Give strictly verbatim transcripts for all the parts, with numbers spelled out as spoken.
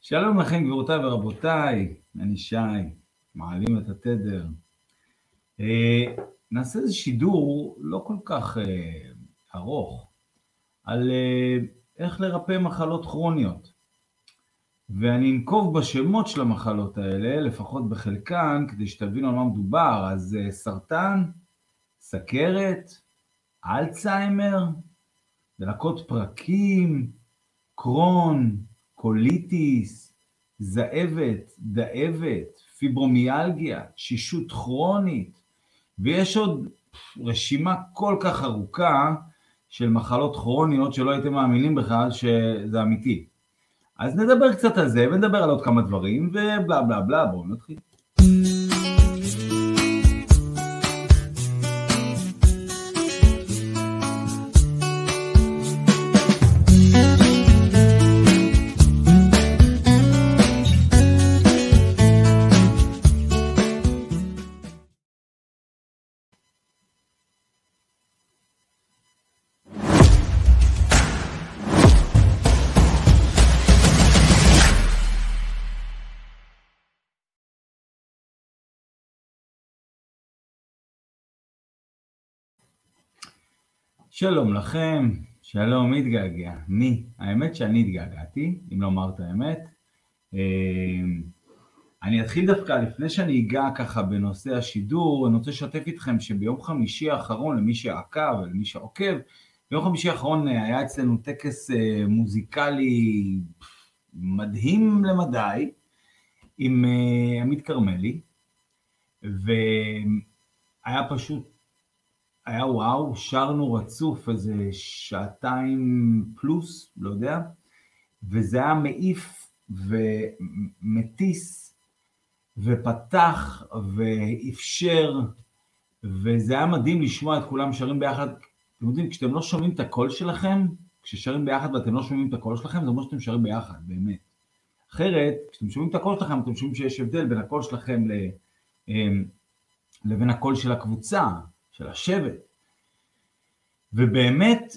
שלום לכם גבירותיי ורבותיי, אני שי, מעלים את התדר. אה, נעשה איזה שידור לא כל כך אה, ארוך, על אה, איך לרפא מחלות כרוניות. ואני אנקוב בשמות של המחלות האלה, לפחות בחלקן, כדי שתבינו על מה מדובר. אז אה, סרטן, סכרת, אלצהיימר, דלקות פרקים, קרון, קוליטיס, זאבת, דאבת, פיברומיאלגיה, תשישות כרונית, ויש עוד רשימה כל כך ארוכה של מחלות כרוניות שלא הייתם מאמינים בכלל שזה אמיתי. אז נדבר קצת על זה ונדבר על עוד כמה דברים ובלה בלה בלה, בואו נתחיל. שלום לכם, שלום, מי התגעגע? מי? האמת שאני התגעגעתי, אם לומר את האמת. אני אתחיל דווקא, לפני שאני אגע ככה בנושא השידור, אני רוצה לשתף איתכם שביום חמישי האחרון, למי שעקב ולמי שעוקב, ביום חמישי האחרון היה אצלנו טקס מוזיקלי מדהים למדי, עם עמית כרמלי, והיה פשוט, היה וואו, שרנו רצוף איזה שעתיים פלוס, לא יודע, וזה היה מעיף ומטיס ופתח ואפשר, וזה היה מדהים לשמוע את כולם שרים ביחד. אתם יודעים, כשאתם לא שומעים את הקול שלכם, כששרים ביחד ואתם לא שומעים את הקול שלכם, זה אומר שאתם שרים ביחד, באמת. אחרת, כשאתם שומעים את הקול שלכם, אתם שומעים שיש הבדל בין הקול שלכם לבין הקול של הקבוצה, של השבט. ובאמת,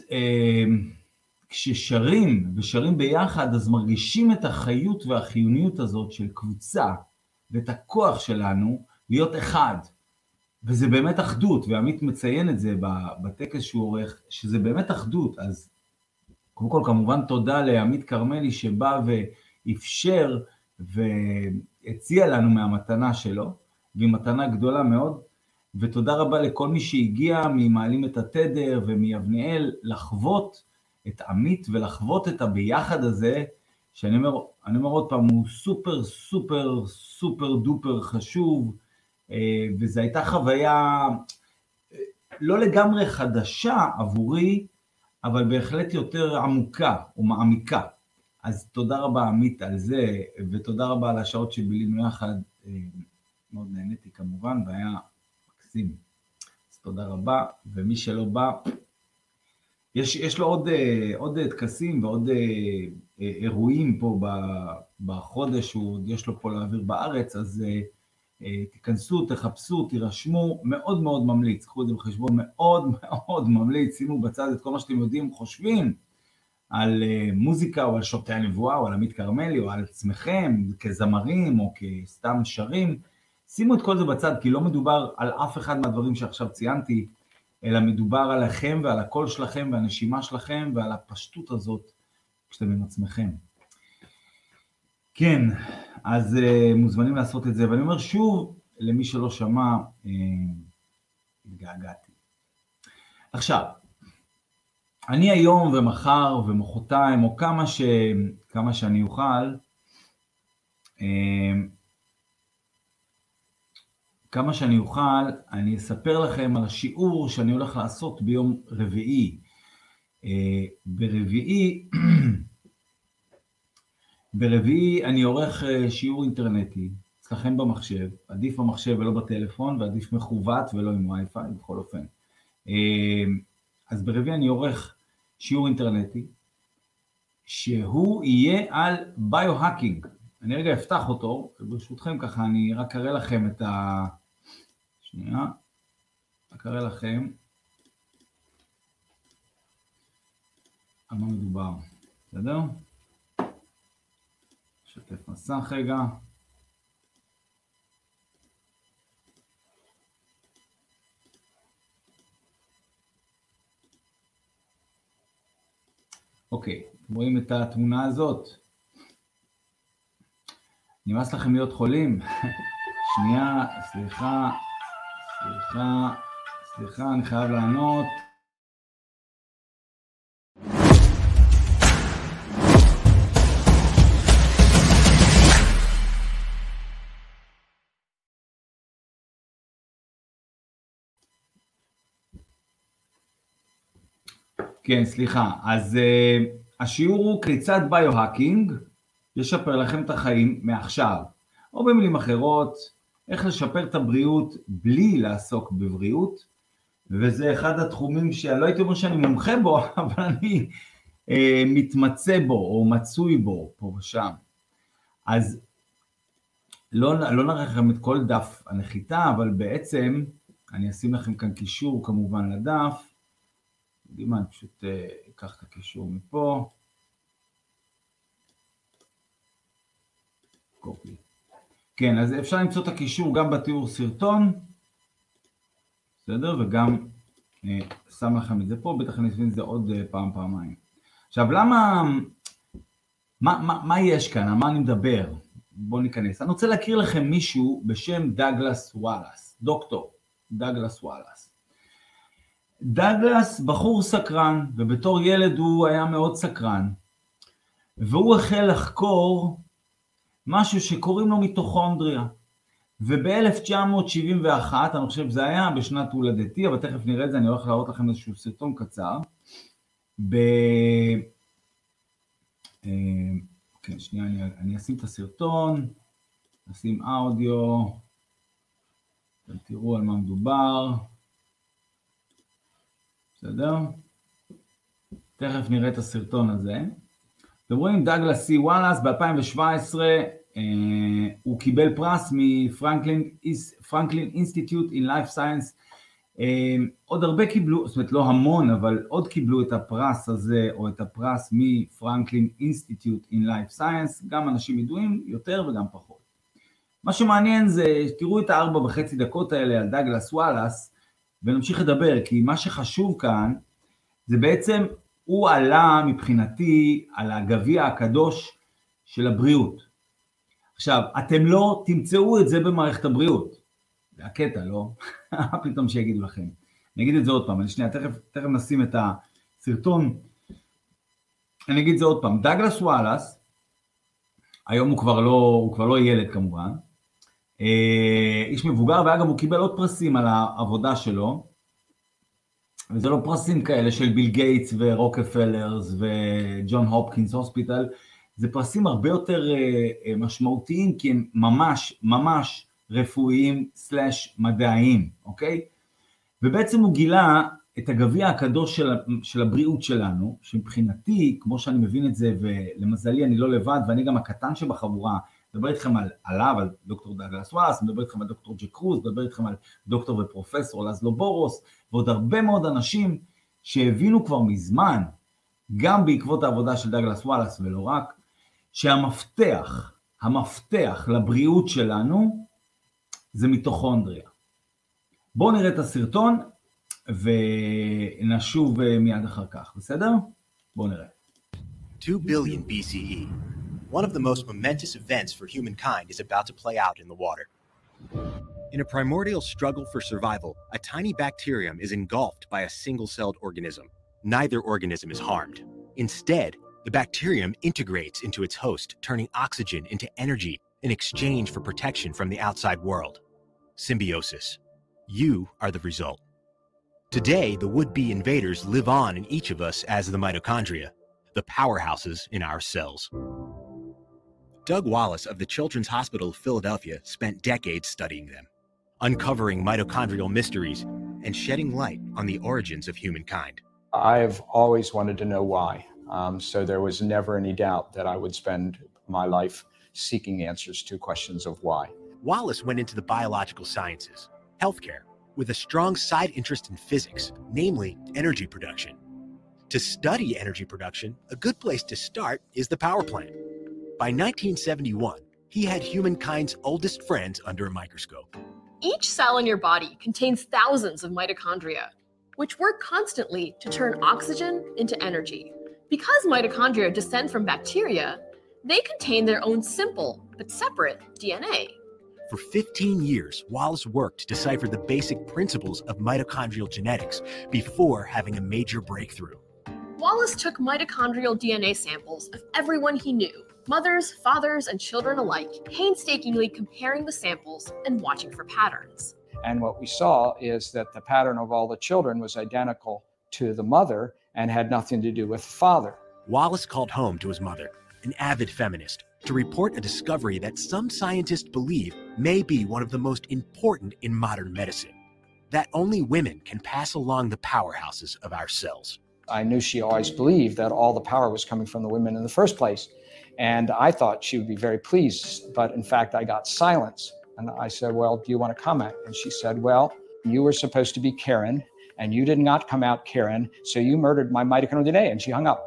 כששרים ושרים ביחד, אז מרגישים את החיות והחיוניות הזאת של קבוצה, ואת הכוח שלנו להיות אחד. וזה באמת אחדות, ועמית מציין את זה בטקס שהוא עורך, שזה באמת אחדות. אז קודם כל, כמובן תודה לעמית כרמלי שבא ואפשר והציע לנו מהמתנה שלו, והיא מתנה גדולה מאוד, ותודה רבה לכל מי שהגיע ממעלים את התדר ומיבניאל לחוות את עמית ולחוות את הביחד הזה, שאני אומר, אני אומר עוד פעם, הוא סופר סופר סופר דופר חשוב, וזו הייתה חוויה לא לגמרי חדשה עבורי, אבל בהחלט יותר עמוקה ומעמיקה. אז תודה רבה עמית על זה, ותודה רבה על השעות שבילינו יחד, מאוד נהניתי כמובן, והיה מקסים. אז תודה רבה, ומי שלא בא, יש, יש לו עוד, עוד תקסים ועוד אירועים פה בחודש, יש לו פה להעביר בארץ, אז תיכנסו, תחפשו, תירשמו, מאוד מאוד ממליץ, קחו את זה בחשבון, מאוד מאוד ממליץ, שימו בצד את כל מה שאתם יודעים, חושבים על מוזיקה או על שופטי הנבואה או על עמית כרמלי או על עצמכם כזמרים או כסתם שרים, שימו את כל זה בצד, כי לא מדובר על אף אחד מהדברים שעכשיו ציינתי, אלא מדובר עליכם ועל הקול שלכם והנשימה שלכם ועל הפשטות הזאת כשאתם עם עצמכם. כן, אז uh, מוזמנים לעשות את זה, ואני אומר שוב, למי שלא שמע, uh, התגעגעתי. עכשיו, אני היום ומחר ומחרתיים, או כמה, ש... כמה שאני אוכל, uh, כמה שאני אוכל, אני אספר לכם על השיעור שאני הולך לעשות ביום רביעי. Uh, ברביעי, ברביעי אני עורך שיעור אינטרנטי, אצלכם במחשב, עדיף במחשב ולא בטלפון, ועדיף מכוות ולא עם וי-פיי, בכל אופן. אז ברביעי אני עורך שיעור אינטרנטי, שהוא יהיה על ביו-האקינג. אני רגע אפתח אותו, ברשותכם ככה אני רק אראה לכם את ה... שנייה, רק אראה לכם על מה מדובר, בסדר? לשתף מסך רגע. אוקיי, אתם רואים את התמונה הזאת? נמאס לכם להיות חולים? שנייה, סליחה, סליחה, סליחה, אני חייב לענות. כן, סליחה. אז uh, השיעור הוא כיצד ביו-האקינג ישפר לכם את החיים מעכשיו. או במילים אחרות, איך לשפר את הבריאות בלי לעסוק בבריאות, וזה אחד התחומים שלא הייתי אומר שאני מומחה בו, אבל אני uh, מתמצא בו או מצוי בו פה ושם. אז לא, לא נראה לכם את כל דף הנחיתה, אבל בעצם אני אשים לכם כאן קישור כמובן לדף, יודעים מה, אני פשוט אקח את הקישור מפה. קופי. כן, אז אפשר למצוא את הקישור גם בתיאור סרטון, בסדר? וגם אה, שם לכם את זה פה, בטח אני אסביר את זה עוד אה, פעם, פעמיים. עכשיו, למה, מה, מה, מה יש כאן? על מה אני מדבר? בואו ניכנס. אני רוצה להכיר לכם מישהו בשם דאגלס וואלאס, דוקטור דאגלס וואלאס. דאגלס בחור סקרן, ובתור ילד הוא היה מאוד סקרן, והוא החל לחקור משהו שקוראים לו מיטוכונדריה, וב-אלף תשע מאות שבעים ואחת, אני חושב זה היה בשנת הולדתי, אבל תכף נראה את זה, אני הולך להראות לכם איזשהו סרטון קצר, ב... כן, שנייה, אני, אני אשים את הסרטון, אשים אודיו, תראו על מה מדובר, בסדר? תכף נראה את הסרטון הזה. אתם רואים, דאגלס סי וואלאס ב-אלפיים שבע עשרה, אה, הוא קיבל פרס מפרנקלין פרנקלין אינסטיטוט אין לייף סיינס. אה, עוד הרבה קיבלו, זאת אומרת לא המון, אבל עוד קיבלו את הפרס הזה, או את הפרס מפרנקלין אינסטיטוט אין לייף סיינס, גם אנשים ידועים יותר וגם פחות. מה שמעניין זה, תראו את הארבע וחצי דקות האלה על דאגלס וואלאס, ונמשיך לדבר, כי מה שחשוב כאן, זה בעצם, הוא עלה מבחינתי על הגביע הקדוש של הבריאות. עכשיו, אתם לא תמצאו את זה במערכת הבריאות. זה הקטע, לא? פתאום שיגידו לכם. אני אגיד את זה עוד פעם, אני שנייה, תכף, תכף נשים את הסרטון. אני אגיד את זה עוד פעם. דאגלס וואלאס, היום הוא כבר לא, הוא כבר לא ילד כמובן, איש מבוגר, ואגב הוא קיבל עוד פרסים על העבודה שלו, וזה לא פרסים כאלה של ביל גייטס ורוקפלרס וג'ון הופקינס הוספיטל, זה פרסים הרבה יותר משמעותיים, כי הם ממש ממש רפואיים סלש מדעיים, אוקיי? ובעצם הוא גילה את הגביע הקדוש של, של הבריאות שלנו, שמבחינתי, כמו שאני מבין את זה, ולמזלי אני לא לבד, ואני גם הקטן שבחבורה, מדבר איתכם על, עליו, על דוקטור דאגלס וואלאס, מדבר איתכם על דוקטור ג'ק קרוז, מדבר איתכם על דוקטור ופרופסור לזלו בורוס, ועוד הרבה מאוד אנשים שהבינו כבר מזמן, גם בעקבות העבודה של דאגלס וואלאס ולא רק, שהמפתח, המפתח לבריאות שלנו, זה מיטוכונדריה. בואו נראה את הסרטון, ונשוב מיד אחר כך, בסדר? בואו נראה. two billion B C E. One of the most momentous events for humankind is about to play out in the water. In a primordial struggle for survival, a tiny bacterium is engulfed by a single-celled organism. Neither organism is harmed. Instead, the bacterium integrates into its host, turning oxygen into energy in exchange for protection from the outside world. Symbiosis. You are the result. Today, the would-be invaders live on in each of us as the mitochondria, the powerhouses in our cells. Doug Wallace of the Children's Hospital of Philadelphia spent decades studying them, uncovering mitochondrial mysteries and shedding light on the origins of humankind. I've always wanted to know why, um, so there was never any doubt that I would spend my life seeking answers to questions of why. Wallace went into the biological sciences, healthcare, with a strong side interest in physics, namely energy production. To study energy production, a good place to start is the power plant. By nineteen seventy-one, he had humankind's oldest friends under a microscope. Each cell in your body contains thousands of mitochondria, which work constantly to turn oxygen into energy. Because mitochondria descend from bacteria, they contain their own simple but separate D N A. For fifteen years, Wallace worked to decipher the basic principles of mitochondrial genetics before having a major breakthrough. Wallace took mitochondrial D N A samples of everyone he knew, mothers, fathers, and children alike, painstakingly comparing the samples and watching for patterns. And what we saw is that the pattern of all the children was identical to the mother and had nothing to do with the father. Wallace called home to his mother, an avid feminist, to report a discovery that some scientists believe may be one of the most important in modern medicine, that only women can pass along the powerhouses of our cells. I knew she always believed that all the power was coming from the women in the first place. And I thought she would be very pleased, but in fact, I got silence. And I said, well, do you want to comment? And she said, well, you were supposed to be Karen, and you did not come out Karen, so you murdered my mitochondrial D N A, and she hung up.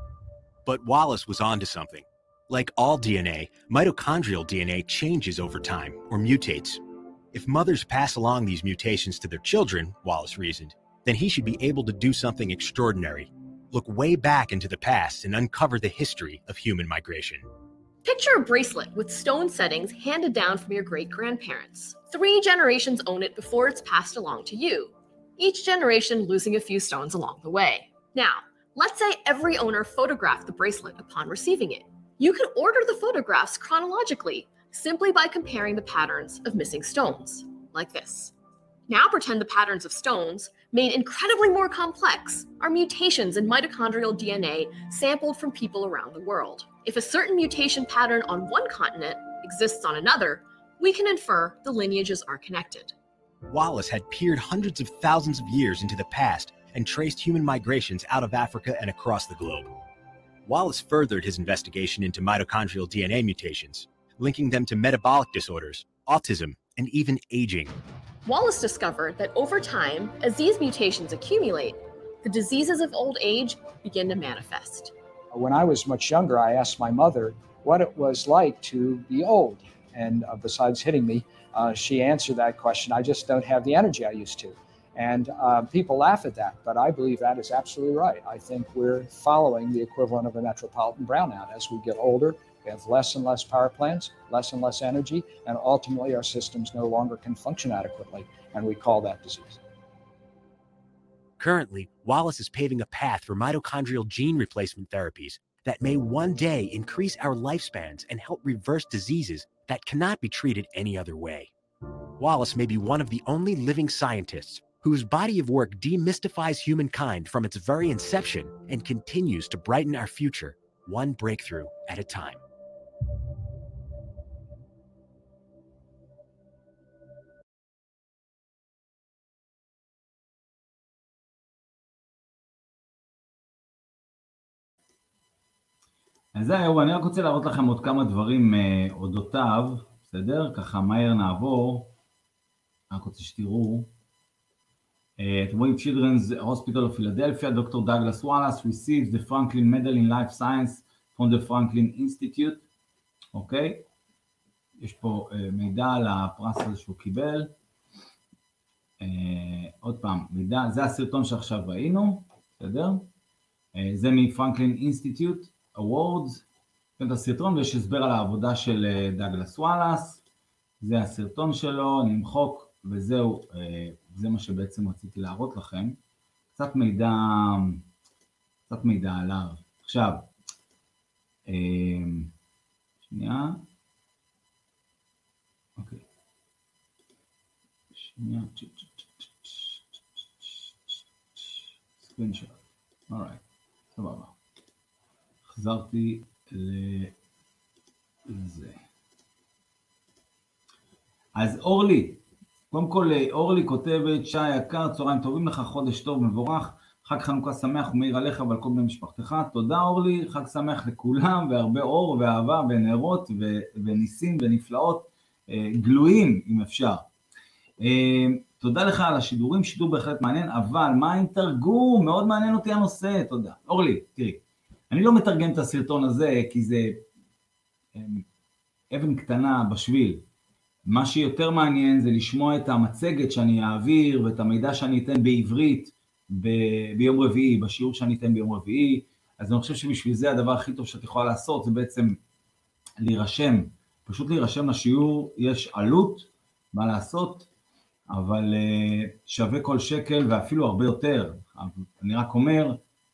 But Wallace was onto something. Like all D N A, mitochondrial D N A changes over time, or mutates. If mothers pass along these mutations to their children, Wallace reasoned, then he should be able to do something extraordinary. Look way back into the past and uncover the history of human migration. Picture a bracelet with stone settings handed down from your great-grandparents. Three generations own it before it's passed along to you, each generation losing a few stones along the way. Now, let's say every owner photographed the bracelet upon receiving it. You can order the photographs chronologically simply by comparing the patterns of missing stones, like this. Now pretend the patterns of stones, made incredibly more complex, are mutations in mitochondrial D N A sampled from people around the world. If a certain mutation pattern on one continent exists on another, we can infer the lineages are connected. Wallace had peered hundreds of thousands of years into the past and traced human migrations out of Africa and across the globe. Wallace furthered his investigation into mitochondrial D N A mutations, linking them to metabolic disorders, autism, and even aging. Wallace discovered that over time, as these mutations accumulate, the diseases of old age begin to manifest. When I was much younger, I asked my mother what it was like to be old. And uh, besides hitting me, uh, she answered that question, I just don't have the energy I used to. And uh, people laugh at that, but I believe that is absolutely right. I think we're following the equivalent of a metropolitan brownout. As we get older, we have less and less power plants, less and less energy, and ultimately our systems no longer can function adequately, and we call that disease. Currently, Wallace is paving a path for mitochondrial gene replacement therapies that may one day increase our lifespans and help reverse diseases that cannot be treated any other way. Wallace may be one of the only living scientists whose body of work demystifies humankind from its very inception and continues to brighten our future, one breakthrough at a time. אז זהו, אני רק רוצה להראות לכם עוד כמה דברים uh, אודותיו, בסדר? ככה מהר נעבור, רק רוצה שתראו. Uh, אתם רואים, Children's Hospital of Philadelphia, דוקטור דאגלס וואלאס receives the Franklin Medal in Life Science from the Franklin Institute, אוקיי? יש פה uh, מידע על הפרס הזה שהוא קיבל. Uh, עוד פעם, מידע, זה הסרטון שעכשיו ראינו, בסדר? Uh, זה מפרנקלין אינסטיטוט. Awards, את הסרטון ויש הסבר על העבודה של דאגלס וואלאס, זה הסרטון שלו, נמחוק וזהו, זה מה שבעצם רציתי להראות לכם, קצת מידע, קצת מידע עליו. עכשיו, שנייה, אוקיי, שנייה, סקרינשוט, אורייט, סבבה. חזרתי לזה. אז אורלי, קודם כל אורלי כותבת, שי יקר, צהריים טובים לך, חודש טוב, מבורך, חג חנוכה שמח ומאיר עליך ועל כל בני משפחתך. תודה אורלי, חג שמח לכולם, והרבה אור ואהבה ונרות ו- וניסים ונפלאות גלויים, אם אפשר. תודה לך על השידורים, שידור בהחלט מעניין, אבל מה עם תרגום? מאוד מעניין אותי הנושא, תודה. אורלי, תראי. אני לא מתרגם את הסרטון הזה, כי זה, אבן קטנה בשביל. מה שיותר מעניין זה לשמוע את המצגת שאני אעביר ואת המידע שאני אתן בעברית ב- ביום רביעי, בשיעור שאני אתן ביום רביעי. אז אני חושב שבשביל זה הדבר הכי טוב שאת יכולה לעשות זה בעצם להירשם, פשוט להירשם לשיעור. יש עלות, מה לעשות, אבל uh, שווה כל שקל ואפילו הרבה יותר. אני רק אומר,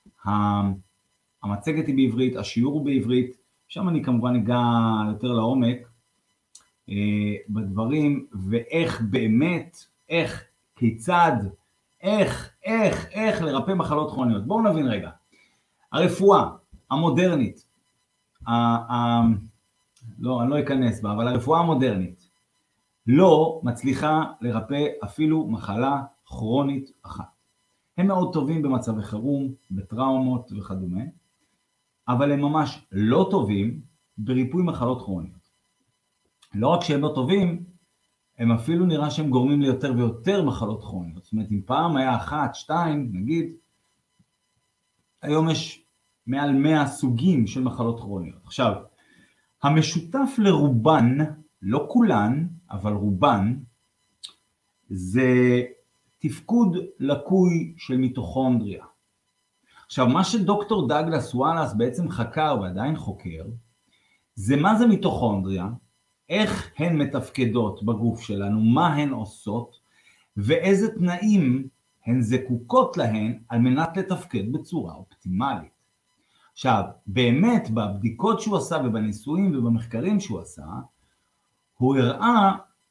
המצגת היא בעברית, השיעור הוא בעברית, שם אני כמובן אגע יותר לעומק uh, בדברים, ואיך באמת, איך, כיצד, איך, איך, איך לרפא מחלות כרוניות. בואו נבין רגע. הרפואה המודרנית, ה, ה, לא, אני לא אכנס בה, אבל הרפואה המודרנית לא מצליחה לרפא אפילו מחלה כרונית אחת. הם מאוד טובים במצבי חירום, בטראומות וכדומה, אבל הם ממש לא טובים בריפוי מחלות כרוניות. לא רק שהם לא טובים, הם אפילו נראה שהם גורמים ליותר ויותר מחלות כרוניות. זאת אומרת, אם פעם היה אחת, שתיים, נגיד, היום יש מעל מאה סוגים של מחלות כרוניות. עכשיו, המשותף לרובן, לא כולן, אבל רובן, זה תפקוד לקוי של מיטוכונדריה. עכשיו, מה שדוקטור דאגלס וואלאס בעצם חקר ועדיין חוקר, זה מה זה מיטוכונדריה, איך הן מתפקדות בגוף שלנו, מה הן עושות, ואיזה תנאים הן זקוקות להן על מנת לתפקד בצורה אופטימלית. עכשיו, באמת בבדיקות שהוא עשה ובניסויים ובמחקרים שהוא עשה, הוא הראה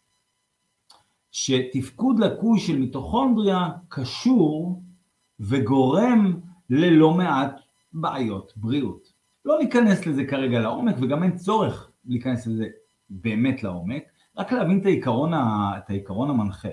שתפקוד לקוי של מיטוכונדריה קשור וגורם ללא מעט בעיות בריאות. לא ניכנס לזה כרגע לעומק, וגם אין צורך להיכנס לזה באמת לעומק, רק להבין את העיקרון, את העיקרון המנחה.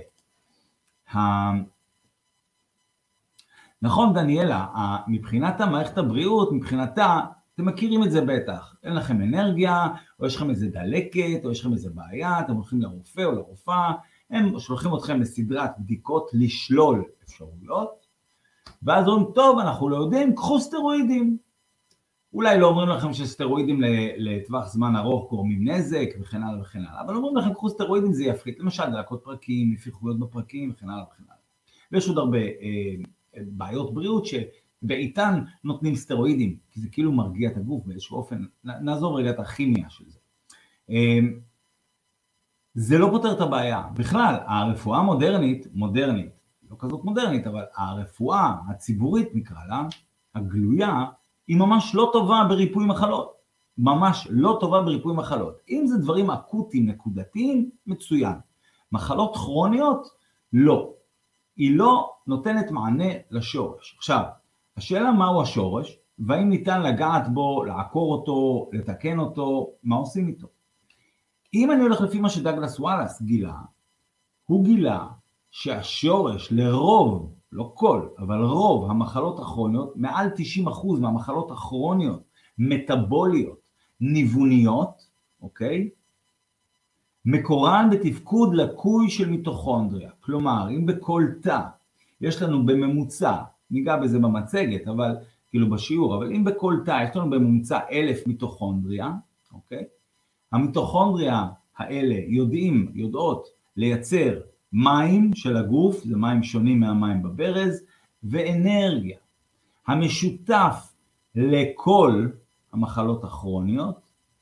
נכון, דניאלה, מבחינת המערכת הבריאות, מבחינתה, אתם מכירים את זה בטח, אין לכם אנרגיה, או יש לכם איזה דלקת, או יש לכם איזה בעיה, אתם הולכים לרופא או לרופאה, הם שולחים אתכם לסדרת בדיקות לשלול אפשרויות, ואז אומרים, טוב, אנחנו לא יודעים, קחו סטרואידים. אולי לא אומרים לכם שסטרואידים לטווח זמן ארוך גורמים נזק וכן הלאה וכן הלאה, אבל אומרים לכם, קחו סטרואידים, זה יפחית, למשל דלקות פרקים, נפיחויות בפרקים וכן הלאה וכן הלאה. ויש עוד הרבה אה, בעיות בריאות שבעיתן נותנים סטרואידים, כי זה כאילו מרגיע את הגוף באיזשהו אופן, נעזוב רגע את הכימיה של זה. אה, זה לא פותר את הבעיה. בכלל, הרפואה המודרנית, מודרנית, לא כזאת מודרנית, אבל הרפואה הציבורית נקרא לה, הגלויה, היא ממש לא טובה בריפוי מחלות. ממש לא טובה בריפוי מחלות. אם זה דברים אקוטיים, נקודתיים, מצוין. מחלות כרוניות, לא. היא לא נותנת מענה לשורש. עכשיו, השאלה מהו השורש, והאם ניתן לגעת בו, לעקור אותו, לתקן אותו, מה עושים איתו? אם אני הולך לפי מה שדאגלס וואלאס גילה, הוא גילה שהשורש לרוב, לא כל, אבל רוב המחלות הכרוניות, מעל תשעים אחוז מהמחלות הכרוניות, מטאבוליות, ניווניות, אוקיי? מקורן בתפקוד לקוי של מיטוכונדריה. כלומר, אם בכל תא יש לנו בממוצע, ניגע בזה במצגת, אבל כאילו בשיעור, אבל אם בכל תא יש לנו בממוצע אלף מיטוכונדריה, אוקיי? המיטוכונדריה האלה יודעים, יודעות לייצר מים של הגוף, זה מים שונים מהמים בברז, ואנרגיה. המשותף לכל המחלות הכרוניות,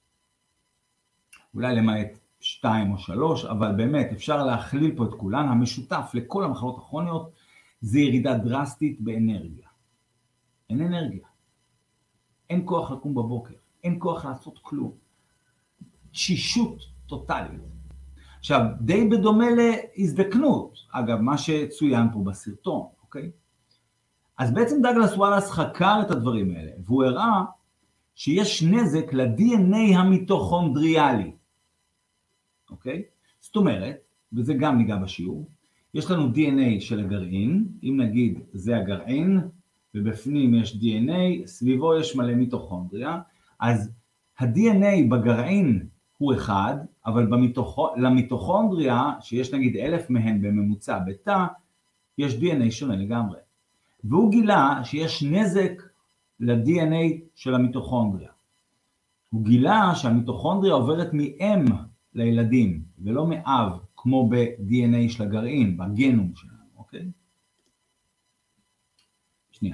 אולי למעט שתיים או שלוש, אבל באמת אפשר להכליל פה את כולן, המשותף לכל המחלות הכרוניות זה ירידה דרסטית באנרגיה. אין אנרגיה. אין כוח לקום בבוקר, אין כוח לעשות כלום. תשישות טוטלית. עכשיו, די בדומה להזדקנות, אגב, מה שצוין פה בסרטון, אוקיי? אז בעצם דאגלס וואלאס חקר את הדברים האלה, והוא הראה שיש נזק ל-די אן איי המיטוכונדריאלי, אוקיי? זאת אומרת, וזה גם ניגע בשיעור, יש לנו די אן איי של הגרעין, אם נגיד זה הגרעין, ובפנים יש די אן איי, סביבו יש מלא מיטוכונדריה, אז ה-די אן איי בגרעין הוא אחד, אבל למיטוכונדריה, שיש נגיד אלף מהן בממוצע בתא, יש די אן איי שונה לגמרי. והוא גילה שיש נזק ל-די אן איי של המיטוכונדריה. הוא גילה שהמיטוכונדריה עוברת מאם לילדים, ולא מאב, כמו ב-די אן איי של הגרעין, בגנום שלנו, אוקיי? שנייה.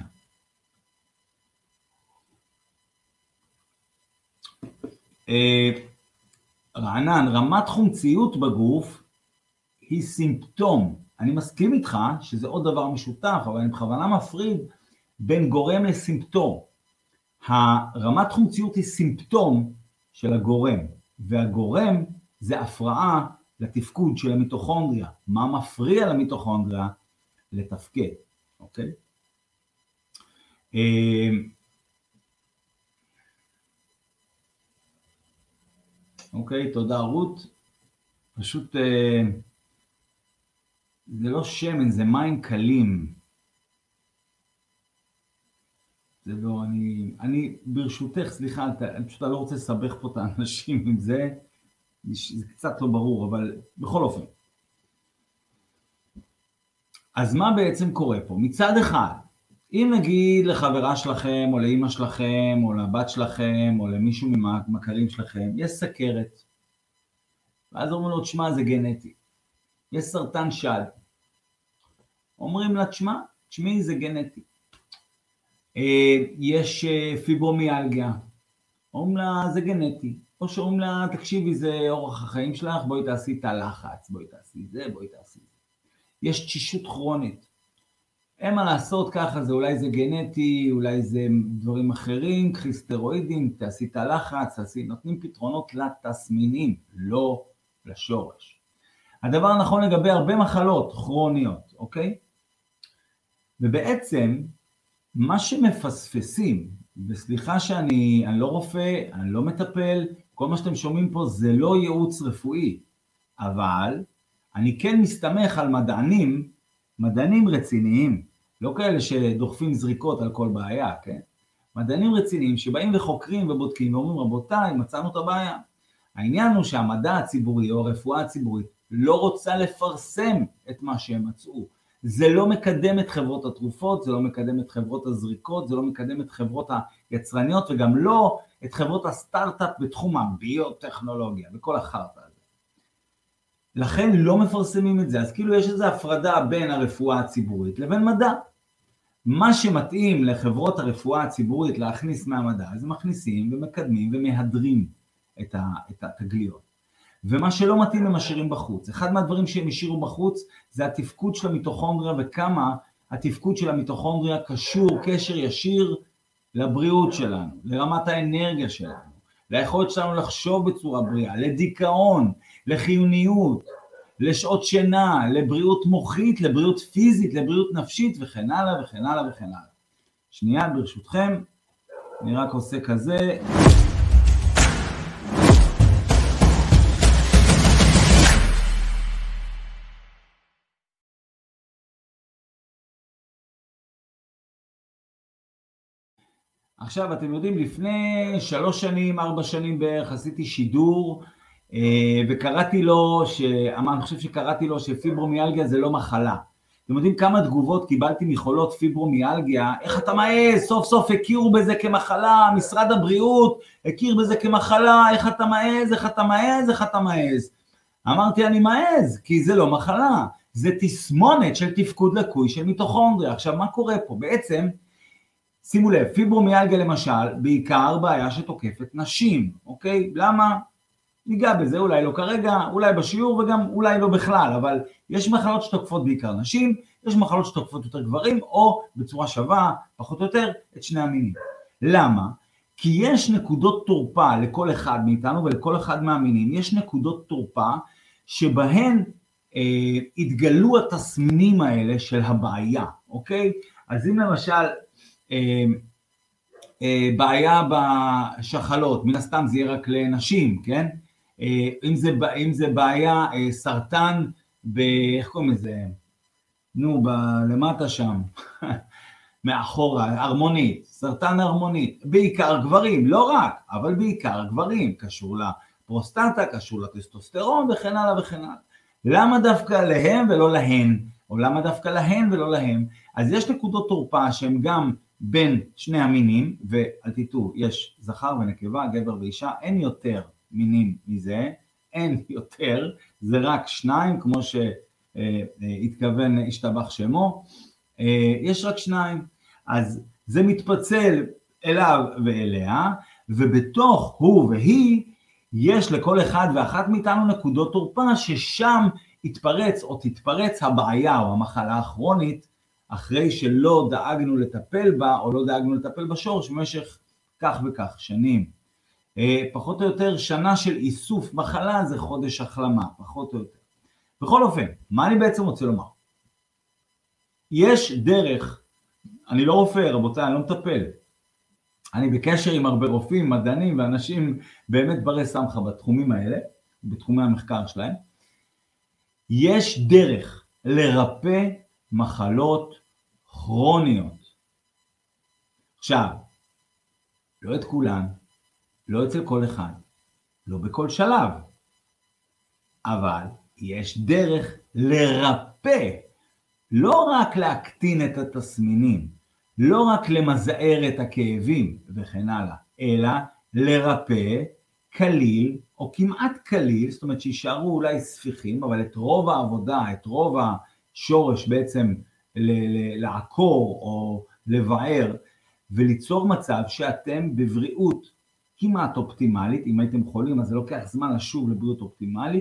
רענן, רמת חומציות בגוף היא סימפטום. אני מסכים איתך שזה עוד דבר משותף, אבל אני בכוונה מפריד בין גורם לסימפטום. הרמת חומציות היא סימפטום של הגורם, והגורם זה הפרעה לתפקוד של המיטוכונדריה. מה מפריע למיטוכונדריה לתפקד, אוקיי? אוקיי, תודה רות. פשוט זה לא שמן, זה מים קלים. זה לא, אני, אני ברשותך, סליחה, אני פשוט לא רוצה לסבך פה את האנשים עם זה, זה קצת לא ברור, אבל בכל אופן. אז מה בעצם קורה פה? מצד אחד, אם נגיד לחברה שלכם, או לאמא שלכם, או לבת שלכם, או למישהו ממכרים שלכם, יש סכרת, ואז אומרים לו, תשמע, זה גנטי. יש סרטן שד. אומרים לה, תשמע, תשמעי, זה גנטי. יש פיברומיאלגיה. אומרים לה, זה גנטי. או שאומרים לה, תקשיבי, זה אורח החיים שלך, בואי תעשי את הלחץ, בואי תעשי זה, בואי תעשי זה. יש תשישות כרונית. אין מה לעשות ככה, זה אולי זה גנטי, אולי זה דברים אחרים, קחי סטרואידים, תעשי את הלחץ, תעשי, נותנים פתרונות לתסמינים, לא לשורש. הדבר נכון לגבי הרבה מחלות כרוניות, אוקיי? ובעצם, מה שמפספסים, וסליחה שאני אני לא רופא, אני לא מטפל, כל מה שאתם שומעים פה זה לא ייעוץ רפואי, אבל אני כן מסתמך על מדענים, מדענים רציניים, לא כאלה שדוחפים זריקות על כל בעיה, כן? מדענים רציניים שבאים וחוקרים ובודקים ואומרים, רבותיי, מצאנו את הבעיה. העניין הוא שהמדע הציבורי או הרפואה הציבורית לא רוצה לפרסם את מה שהם מצאו. זה לא מקדם את חברות התרופות, זה לא מקדם את חברות הזריקות, זה לא מקדם את חברות היצרניות, וגם לא את חברות הסטארט-אפ בתחום הביוטכנולוגיה, וכל החרטה הזה. לכן לא מפרסמים את זה, אז כאילו יש איזו הפרדה בין הרפואה הציבורית לבין מדע. מה שמתאים לחברות הרפואה הציבורית להכניס מהמדע, אז הם מכניסים ומקדמים ומהדרים את התגליות. ומה שלא מתאים הם משאירים בחוץ. אחד מהדברים שהם השאירו בחוץ זה התפקוד של המיטוכונדריה, וכמה התפקוד של המיטוכונדריה קשור, קשר ישיר לבריאות שלנו, לרמת האנרגיה שלנו, ליכולת שלנו לחשוב בצורה בריאה, לדיכאון, לחיוניות, לשעות שינה, לבריאות מוחית, לבריאות פיזית, לבריאות נפשית וכן הלאה וכן הלאה וכן הלאה. שנייה ברשותכם, אני רק עושה כזה. עכשיו, אתם יודעים, לפני שלוש שנים, ארבע שנים בערך, עשיתי שידור, וקראתי לו, אני חושב שקראתי לו שפיברומיאלגיה זה לא מחלה. אתם יודעים כמה תגובות קיבלתי מחולות פיברומיאלגיה, איך אתה מעז, סוף סוף הכירו בזה כמחלה, משרד הבריאות הכיר בזה כמחלה, איך אתה מעז, איך אתה מעז, איך אתה מעז. אמרתי, אני מעז, כי זה לא מחלה, זה תסמונת של תפקוד לקוי של מיטוכונדריה. עכשיו, מה קורה פה? בעצם, שימו לב, פיברומיאלגיה למשל, בעיקר בעיה שתוקפת נשים, אוקיי? למה? ניגע בזה, אולי לא כרגע, אולי בשיעור וגם אולי לא בכלל, אבל יש מחלות שתוקפות בעיקר נשים, יש מחלות שתוקפות יותר גברים, או בצורה שווה, פחות או יותר, את שני המינים. למה? כי יש נקודות תורפה לכל אחד מאיתנו ולכל אחד מהמינים, יש נקודות תורפה שבהן אה, התגלו התסמינים האלה של הבעיה, אוקיי? אז אם למשל, אה, אה, בעיה בשחלות, מן הסתם זה יהיה רק לנשים, כן? אם זה, אם זה בעיה, סרטן, ב, איך קוראים לזה? נו, ב, למטה שם, מאחורה, הרמונית, סרטן הרמונית, בעיקר גברים, לא רק, אבל בעיקר גברים, קשור לפרוסטטה, קשור לטסטוסטרון וכן הלאה וכן הלאה. למה דווקא להם ולא להן? או למה דווקא להן ולא להם? אז יש נקודות תורפה שהן גם בין שני המינים, ואל תטעו, יש זכר ונקבה, גבר ואישה, אין יותר מינים מזה, אין יותר, זה רק שניים, כמו שהתכוון השתבח שמו, יש רק שניים, אז זה מתפצל אליו ואליה, ובתוך הוא והיא, יש לכל אחד ואחת מאיתנו נקודות תורפה, ששם יתפרץ או תתפרץ הבעיה או המחלה הכרונית, אחרי שלא דאגנו לטפל בה, או לא דאגנו לטפל בשורש, במשך כך וכך שנים. פחות או יותר שנה של איסוף מחלה זה חודש החלמה, פחות או יותר. בכל אופן, מה אני בעצם רוצה לומר? יש דרך, אני לא רופא, רבותיי, אני לא מטפל. אני בקשר עם הרבה רופאים, מדענים ואנשים באמת ברי סמכה בתחומים האלה, בתחומי המחקר שלהם. יש דרך לרפא מחלות כרוניות. עכשיו, לא את כולן, לא אצל כל אחד, לא בכל שלב, אבל יש דרך לרפא, לא רק להקטין את התסמינים, לא רק למזער את הכאבים וכן הלאה, אלא לרפא כליל או כמעט כליל, זאת אומרת שישארו אולי ספיחים, אבל את רוב העבודה, את רוב השורש בעצם לעקור או לבער, וליצור מצב שאתם בבריאות כמעט אופטימלית, אם הייתם חולים אז זה לוקח זמן לשוב לבריאות אופטימלית,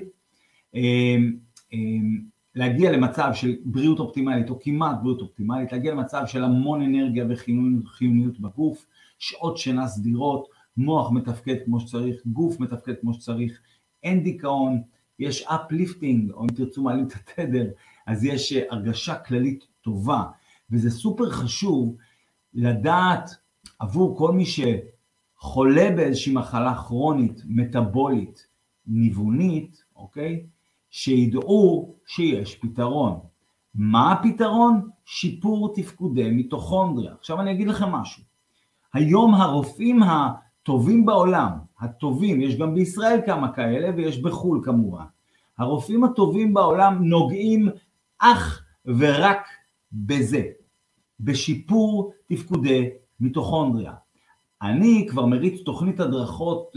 להגיע למצב של בריאות אופטימלית או כמעט בריאות אופטימלית, להגיע למצב של המון אנרגיה וחיוניות בגוף, שעות שינה סדירות, מוח מתפקד כמו שצריך, גוף מתפקד כמו שצריך, אין דיכאון, יש אפליפטינג, או אם תרצו מעלים את התדר, אז יש הרגשה כללית טובה, וזה סופר חשוב לדעת עבור כל מי שחולה באיזושהי מחלה כרונית, מטאבולית, ניוונית, אוקיי? שידעו שיש פתרון. מה הפתרון? שיפור תפקודי מיטוכונדריה. עכשיו אני אגיד לכם משהו. היום הרופאים הטובים בעולם, הטובים, יש גם בישראל כמה כאלה ויש בחול כמובן. הרופאים הטובים בעולם נוגעים אך ורק בזה, בשיפור תפקודי מיטוכונדריה. אני כבר מריץ תוכנית הדרכות,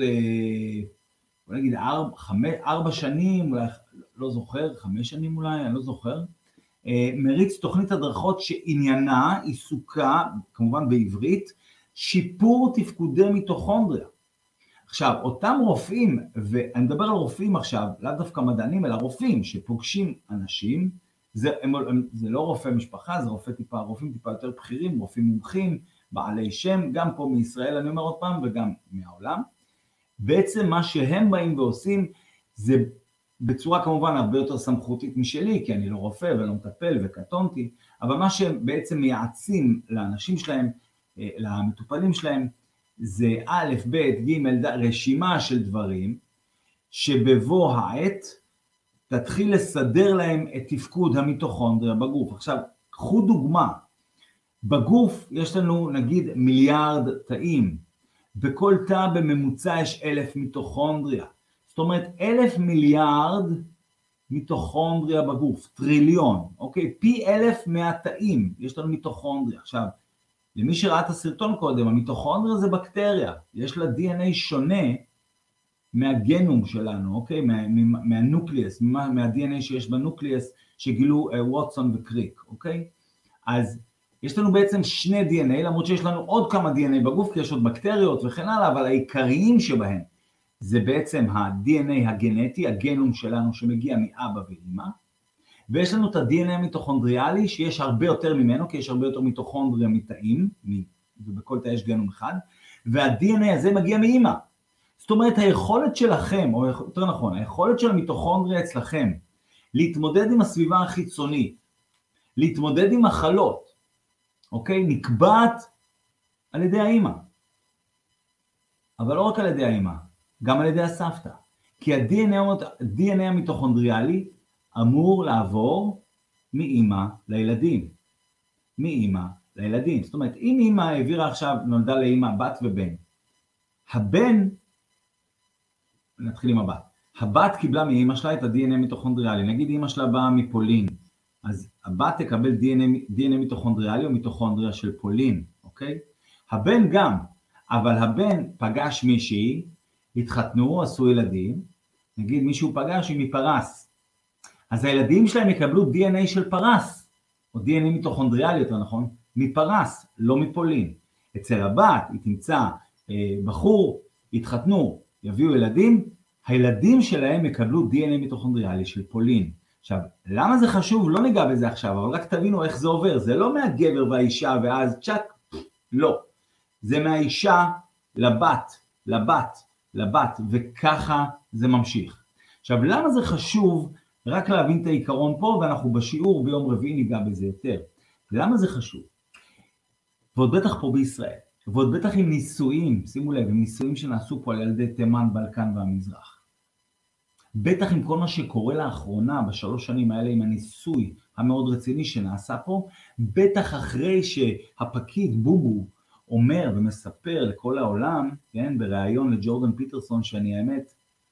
בוא נגיד ארבע, חמש, ארבע שנים, אולי, לא זוכר, חמש שנים אולי, אני לא זוכר, מריץ תוכנית הדרכות שעניינה, עיסוקה, כמובן בעברית, שיפור תפקודי מיטוכונדריה. עכשיו, אותם רופאים, ואני מדבר על רופאים עכשיו, לא דווקא מדענים, אלא רופאים שפוגשים אנשים, זה, הם, הם, זה לא רופא משפחה, זה רופא טיפה, רופאים טיפה יותר בכירים, רופאים מומחים, בעלי שם, גם פה מישראל, אני אומר עוד פעם, וגם מהעולם. בעצם מה שהם באים ועושים, זה בצורה כמובן הרבה יותר סמכותית משלי, כי אני לא רופא ולא מטפל וקטונתי, אבל מה שהם בעצם מייעצים לאנשים שלהם, למטופלים שלהם, זה א', ב', ג', רשימה של דברים, שבבוא העת תתחיל לסדר להם את תפקוד המיטוכונדריה בגוף. עכשיו, קחו דוגמה, בגוף יש לנו נגיד מיליארד תאים, בכל תא בממוצע יש אלף מיטוכונדריה, זאת אומרת אלף מיליארד מיטוכונדריה בגוף, טריליון, אוקיי? פי אלף מהתאים יש לנו מיטוכונדריה. עכשיו, למי שראה את הסרטון קודם, המיטוכונדריה זה בקטריה, יש לה די אן איי שונה מהגנום שלנו, אוקיי? מה, מה, מהנוקליאס, מה, מה-די אן איי שיש בנוקליאס שגילו uh, ווטסון וקריק, אוקיי? אז יש לנו בעצם שני די אן איי, למרות שיש לנו עוד כמה די אן איי בגוף, כי יש עוד בקטריות וכן הלאה, אבל העיקריים שבהם זה בעצם ה-די אן איי הגנטי, הגנום שלנו שמגיע מאבא ואמא, ויש לנו את ה-די אן איי המיטוכונדריאלי, שיש הרבה יותר ממנו, כי יש הרבה יותר מיטוכונדריה מתאים, ובכל תא יש גנום אחד, וה-די אן איי הזה מגיע מאמא. זאת אומרת, היכולת שלכם, או יותר נכון, היכולת של המיטוכונדריה אצלכם, להתמודד עם הסביבה החיצונית, להתמודד עם מחלות, אוקיי? נקבעת על ידי האמא. אבל לא רק על ידי האמא, גם על ידי הסבתא. כי ה-די אן איי המיטוכונדריאלי אמור לעבור מאמא לילדים. מאמא לילדים. זאת אומרת, אם אמא העבירה עכשיו, נולדה לאמא בת ובן, הבן, נתחיל עם הבת, הבת קיבלה מאמא שלה את ה-די אן איי מיטוכונדריאלי, נגיד אמא שלה באה מפולין, אז הבת תקבל די אן איי מיטוכונדריאלי או מיטוכונדריה של פולין, אוקיי? הבן גם, אבל הבן פגש מישהי, התחתנו, עשו ילדים, נגיד מישהו פגש עם מפרס, אז הילדים שלהם יקבלו די אן איי של פרס, או די אן איי מיטוכונדריאלי יותר נכון, מפרס, לא מפולין. אצל הבת היא תמצא אה, בחור, התחתנו, יביאו ילדים, הילדים שלהם יקבלו די אן איי מיטוכונדריאלי של פולין. עכשיו, למה זה חשוב? לא ניגע בזה עכשיו, אבל רק תבינו איך זה עובר. זה לא מהגבר והאישה ואז צ'ק, לא. זה מהאישה לבת, לבת, לבת, וככה זה ממשיך. עכשיו, למה זה חשוב? רק להבין את העיקרון פה, ואנחנו בשיעור ביום רביעי ניגע בזה יותר. למה זה חשוב? ועוד בטח פה בישראל, ועוד בטח עם ניסויים, שימו לב, עם ניסויים שנעשו פה על ילדי תימן, בלקן והמזרח. בטח עם כל מה שקורה לאחרונה בשלוש שנים האלה עם הניסוי המאוד רציני שנעשה פה, בטח אחרי שהפקיד בובו אומר ומספר לכל העולם, כן, בראיון לג'ורדן פיטרסון, שאני האמת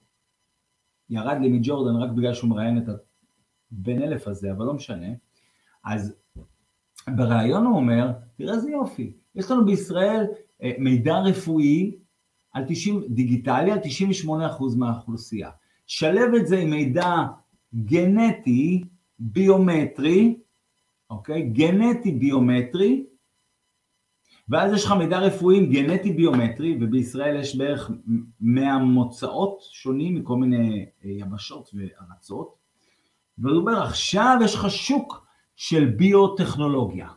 ירד לי מג'ורדן רק בגלל שהוא מראיין את הבן אלף הזה, אבל לא משנה, אז בראיון הוא אומר, תראה איזה יופי, יש לנו בישראל מידע רפואי על תשעים, דיגיטלי על תשעים ושמונה אחוז מהאוכלוסייה. שלב את זה עם מידע גנטי, ביומטרי, אוקיי? גנטי ביומטרי, ואז יש לך מידע רפואי גנטי ביומטרי, ובישראל יש בערך מאה מוצאות שונים מכל מיני יבשות וארצות, והוא אומר, עכשיו יש לך שוק של ביוטכנולוגיה.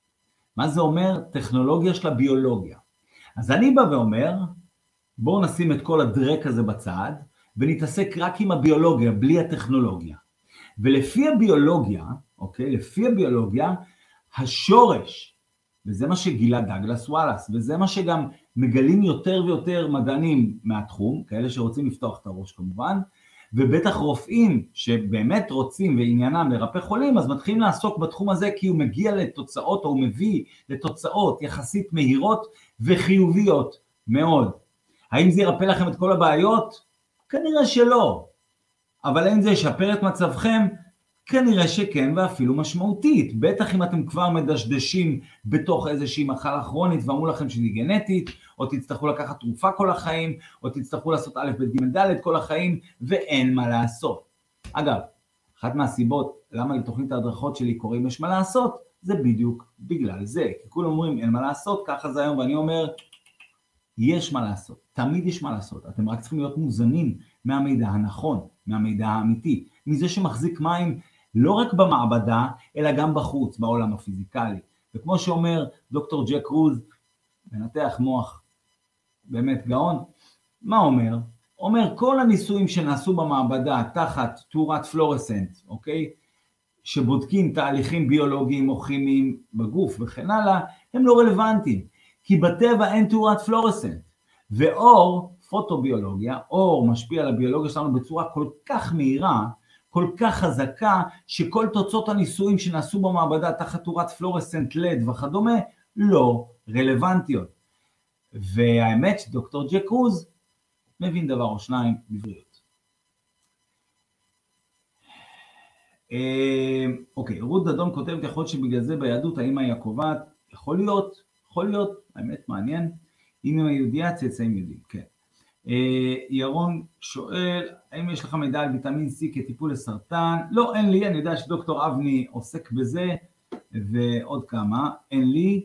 מה זה אומר? טכנולוגיה של הביולוגיה. אז אני בא ואומר, בואו נשים את כל הדרק הזה בצד, ונתעסק רק עם הביולוגיה, בלי הטכנולוגיה. ולפי הביולוגיה, אוקיי, לפי הביולוגיה, השורש, וזה מה שגילה דאגלס וואלאס, וזה מה שגם מגלים יותר ויותר מדענים מהתחום, כאלה שרוצים לפתוח את הראש כמובן, ובטח רופאים שבאמת רוצים ועניינם לרפא חולים, אז מתחילים לעסוק בתחום הזה כי הוא מגיע לתוצאות, או הוא מביא לתוצאות יחסית מהירות וחיוביות מאוד. האם זה ירפא לכם את כל הבעיות? כנראה שלא. אבל האם זה ישפר את מצבכם? כנראה שכן, ואפילו משמעותית. בטח אם אתם כבר מדשדשים בתוך איזושהי מחלה כרונית, ואמרו לכם שהיא גנטית, או תצטרכו לקחת תרופה כל החיים, או תצטרכו לעשות א' ב' ג' ד' כל החיים, ואין מה לעשות. אגב, אחת מהסיבות למה לתוכנית ההדרכות שלי קוראים יש מה לעשות, זה בדיוק בגלל זה. כי כולם אומרים אין מה לעשות, ככה זה היום, ואני אומר, יש מה לעשות, תמיד יש מה לעשות. אתם רק צריכים להיות מוזנים מהמידע הנכון, מהמידע האמיתי, מזה שמחזיק מים לא רק במעבדה, אלא גם בחוץ, בעולם הפיזיקלי. וכמו שאומר דוקטור ג'ק רוז, מנתח מוח, באמת גאון, מה אומר? אומר כל הניסויים שנעשו במעבדה תחת תאורת פלורסנט, אוקיי? שבודקים תהליכים ביולוגיים או כימיים בגוף וכן הלאה, הם לא רלוונטיים. כי בטבע אין תאורת פלורסנט, ואור, פוטוביולוגיה, אור משפיע על הביולוגיה שלנו בצורה כל כך מהירה, כל כך חזקה, שכל תוצאות הניסויים שנעשו במעבדה תחת תאורת פלורסנט, לד וכדומה, לא רלוונטיות. והאמת שדוקטור ג'ק רוז מבין דבר או שניים בבריאות. אוקיי, רות דדון כותבת, יכול להיות שבגלל זה ביהדות האמא היא הקובעת, יכול להיות, יכול להיות, האמת מעניין, אם אמא יהודייה, צאצאים יהודים, כן. ירון שואל, האם יש לך מידע על ויטמין C כטיפול לסרטן? לא, אין לי, אני יודע שדוקטור אבני עוסק בזה, ועוד כמה, אין לי.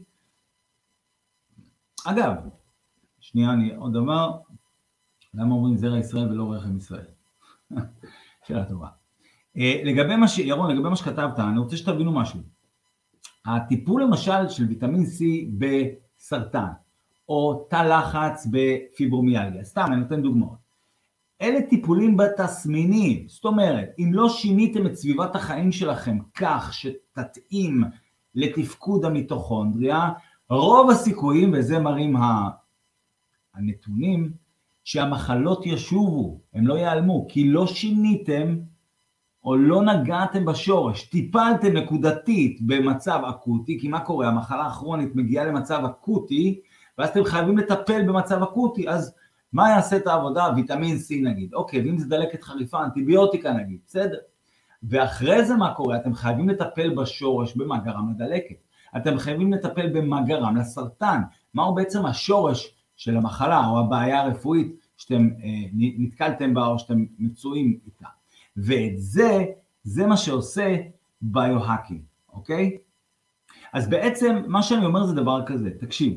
אגב, שנייה, אני עוד דבר, למה אומרים זרע ישראל ולא רחם ישראל? שאלה טובה. לגבי מה ש... ירון, לגבי מה שכתבת, אני רוצה שתבינו משהו. הטיפול למשל של ויטמין C בסרטן, או תא לחץ בפיברומיאלגיה, סתם אני נותן דוגמאות. אלה טיפולים בתסמינים, זאת אומרת, אם לא שיניתם את סביבת החיים שלכם כך שתתאים לתפקוד המיטוכונדריה, רוב הסיכויים, וזה מראים הנתונים, שהמחלות ישובו, הם לא ייעלמו, כי לא שיניתם או לא נגעתם בשורש, טיפלתם נקודתית במצב אקוטי, כי מה קורה? המחלה הכרונית מגיעה למצב אקוטי, ואז אתם חייבים לטפל במצב אקוטי, אז מה יעשה את העבודה? ויטמין C נגיד, אוקיי, ואם זה דלקת חריפה, אנטיביוטיקה נגיד, בסדר. ואחרי זה מה קורה? אתם חייבים לטפל בשורש במאגר המדלקת. אתם חייבים לטפל במה גרם לסרטן, מהו בעצם השורש של המחלה או הבעיה הרפואית שאתם אה, נתקלתם בה או שאתם מצויים איתה. ואת זה, זה מה שעושה ביו-האקינג, אוקיי? אז בעצם מה שאני אומר זה דבר כזה, תקשיב.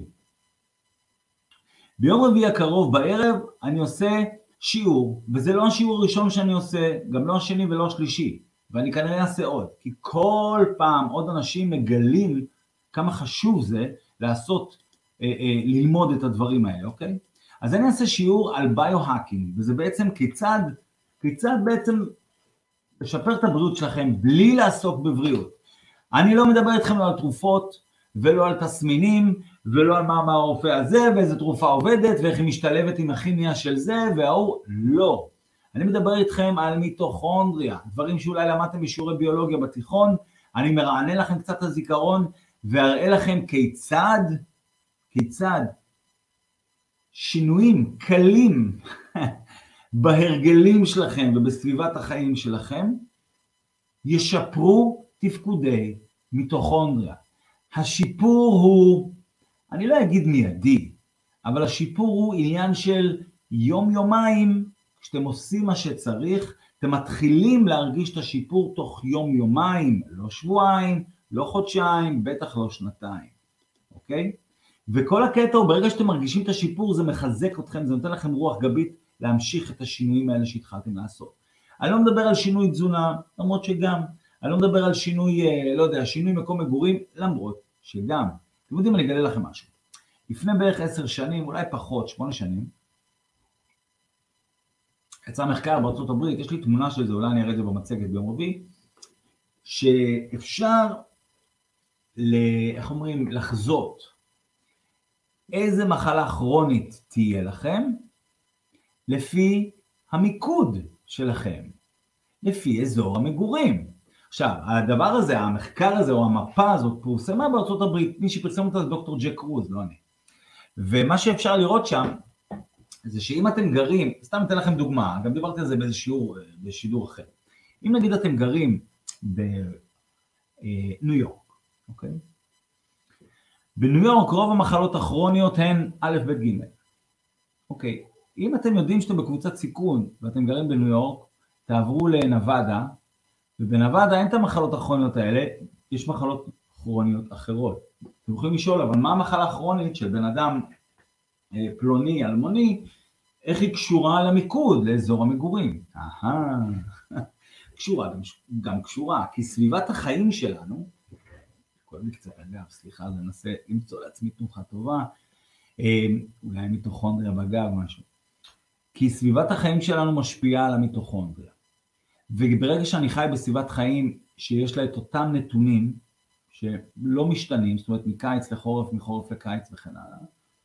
ביום רביעי הקרוב בערב אני עושה שיעור, וזה לא השיעור הראשון שאני עושה, גם לא השני ולא השלישי, ואני כנראה אעשה עוד, כי כל פעם עוד אנשים מגלים כמה חשוב זה לעשות, אה, אה, ללמוד את הדברים האלה, אוקיי? אז אני אעשה שיעור על ביו-האקינג, וזה בעצם כיצד, כיצד בעצם לשפר את הבריאות שלכם בלי לעסוק בבריאות. אני לא מדבר איתכם לא על תרופות, ולא על תסמינים, ולא על מה מה הרופא הזה, ואיזה תרופה עובדת, ואיך היא משתלבת עם הכימיה של זה, והוא לא. אני מדבר איתכם על מיטוכונדריה, דברים שאולי למדתם בשיעורי ביולוגיה בתיכון, אני מרענן לכם קצת הזיכרון, ואראה לכם כיצד, כיצד, שינויים קלים בהרגלים שלכם ובסביבת החיים שלכם, ישפרו תפקודי מיטוכונדריה. השיפור הוא, אני לא אגיד מיידי, אבל השיפור הוא עניין של יום-יומיים, כשאתם עושים מה שצריך, אתם מתחילים להרגיש את השיפור תוך יום-יומיים, לא שבועיים, לא חודשיים, בטח לא שנתיים, אוקיי? וכל הקטע הוא, ברגע שאתם מרגישים את השיפור, זה מחזק אתכם, זה נותן לכם רוח גבית להמשיך את השינויים האלה שהתחלתם לעשות. אני לא מדבר על שינוי תזונה, למרות שגם, אני לא מדבר על שינוי, לא יודע, שינוי מקום מגורים, למרות שגם. אתם יודעים, אני אגלה לכם משהו. לפני בערך עשר שנים, אולי פחות, שמונה שנים, יצא מחקר בארצות הברית, יש לי תמונה של זה, אולי אני אראה את זה במצגת ביום רביעי, שאפשר, איך אומרים, לחזות איזה מחלה כרונית תהיה לכם, לפי המיקוד שלכם, לפי אזור המגורים. עכשיו, הדבר הזה, המחקר הזה או המפה הזאת פורסמה בארצות הברית, מי שפרסם אותה זה דוקטור ג'ק רוז, לא אני. ומה שאפשר לראות שם, זה שאם אתם גרים, סתם אתן לכם דוגמה, גם דיברתי על זה באיזה שיעור, בשידור אחר. אם נגיד אתם גרים בניו יורק, אוקיי? בניו יורק רוב המחלות הכרוניות הן א' ב' ג'. אוקיי, אם אתם יודעים שאתם בקבוצת סיכון ואתם גרים בניו יורק, תעברו לנבדה, ובנבדה אין את המחלות הכרוניות האלה, יש מחלות כרוניות אחרות. אתם יכולים לשאול, אבל מה המחלה הכרונית של בן אדם פלוני, אלמוני, איך היא קשורה למיקוד, לאזור המגורים? אהה, קשורה, גם, גם קשורה, כי סביבת החיים שלנו, כל מי קצת אגב, סליחה, אז ננסה למצוא לעצמי תנוחה טובה, אולי מיטוכונדריה בגב, משהו. כי סביבת החיים שלנו משפיעה על המיטוכונדריה. וברגע שאני חי בסביבת חיים שיש לה את אותם נתונים, שלא משתנים, זאת אומרת מקיץ לחורף, מחורף לקיץ וכן הלאה,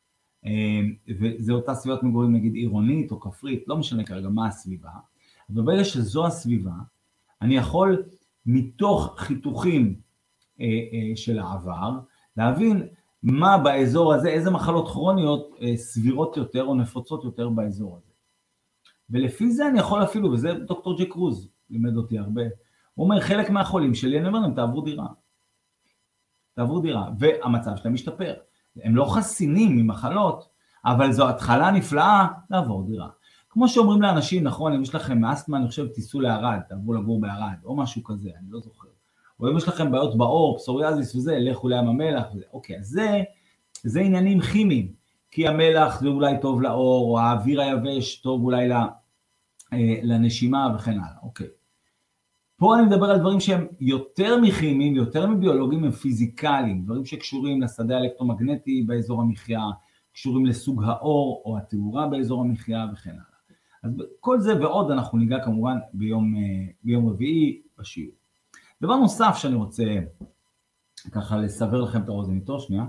וזה אותה סביבת מגורים נגיד עירונית או כפרית, לא משנה כרגע מה הסביבה, אבל ברגע שזו הסביבה, אני יכול מתוך חיתוכים של העבר, להבין מה באזור הזה, איזה מחלות כרוניות סבירות יותר או נפוצות יותר באזור הזה. ולפי זה אני יכול אפילו, וזה דוקטור ג'ק רוז לימד אותי הרבה, הוא אומר חלק מהחולים שלי, אני אומר להם תעברו דירה, תעברו דירה, והמצב שלהם משתפר. הם לא חסינים ממחלות, אבל זו התחלה נפלאה לעבור דירה. כמו שאומרים לאנשים, נכון, אם יש לכם אסתמה, אני חושב, תיסעו לערד, תעברו לגור בערד, או משהו כזה, אני לא זוכר. או אם יש לכם בעיות בעור, פסוריאזיס וזה, לכו לים המלח וזה. אוקיי, אז זה, זה עניינים כימיים, כי המלח זה אולי טוב לעור, או האוויר היבש טוב אולי לנשימה וכן הלאה, אוקיי. פה אני מדבר על דברים שהם יותר מכימיים, יותר מביולוגיים, הם פיזיקליים, דברים שקשורים לשדה האלקטרומגנטי באזור המחיה, קשורים לסוג האור או התאורה באזור המחיה וכן הלאה. אז כל זה ועוד אנחנו ניגע כמובן ביום, ביום רביעי בשיעור. דבר נוסף שאני רוצה ככה לסבר לכם את האוזן איתו, שנייה.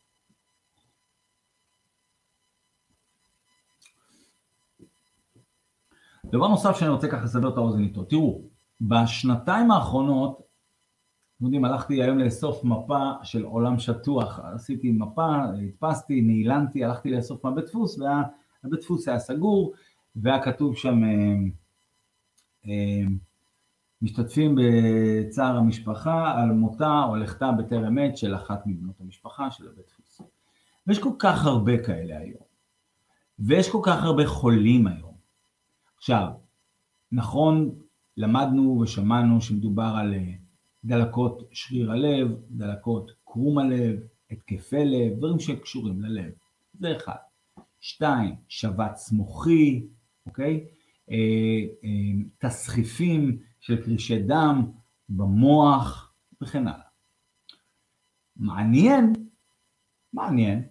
דבר נוסף שאני רוצה ככה לסבר את האוזן איתו, תראו, בשנתיים האחרונות, אתם יודעים, הלכתי היום לאסוף מפה של עולם שטוח, עשיתי מפה, הדפסתי, נעילנתי, הלכתי לאסוף מהבית דפוס, והבית דפוס היה סגור, והיה כתוב שם, אה, אה, משתתפים בצער המשפחה על מותה או לכתה בטרם עת של אחת מבנות המשפחה של הבית דפוס. ויש כל כך הרבה כאלה היום. ויש כל כך הרבה חולים היום. עכשיו, נכון, למדנו ושמענו שמדובר על דלקות שריר הלב, דלקות קרום הלב, התקפי לב, דברים שקשורים ללב. זה אחד. שתיים, שבץ מוחי, אוקיי? אה, אה, תסחיפים של קרישי דם במוח וכן הלאה. מעניין, מעניין,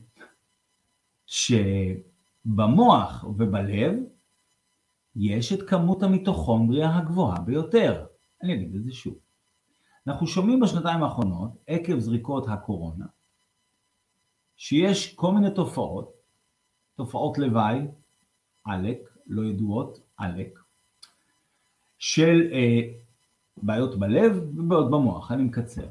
שבמוח ובלב יש את כמות המיטוכונדריה הגבוהה ביותר. אני אגיד את זה שוב. אנחנו שומעים בשנתיים האחרונות, עקב זריקות הקורונה, שיש כל מיני תופעות, תופעות לוואי, עלק, לא ידועות, עלק, של אה, בעיות בלב ובעיות במוח, אני מקצר.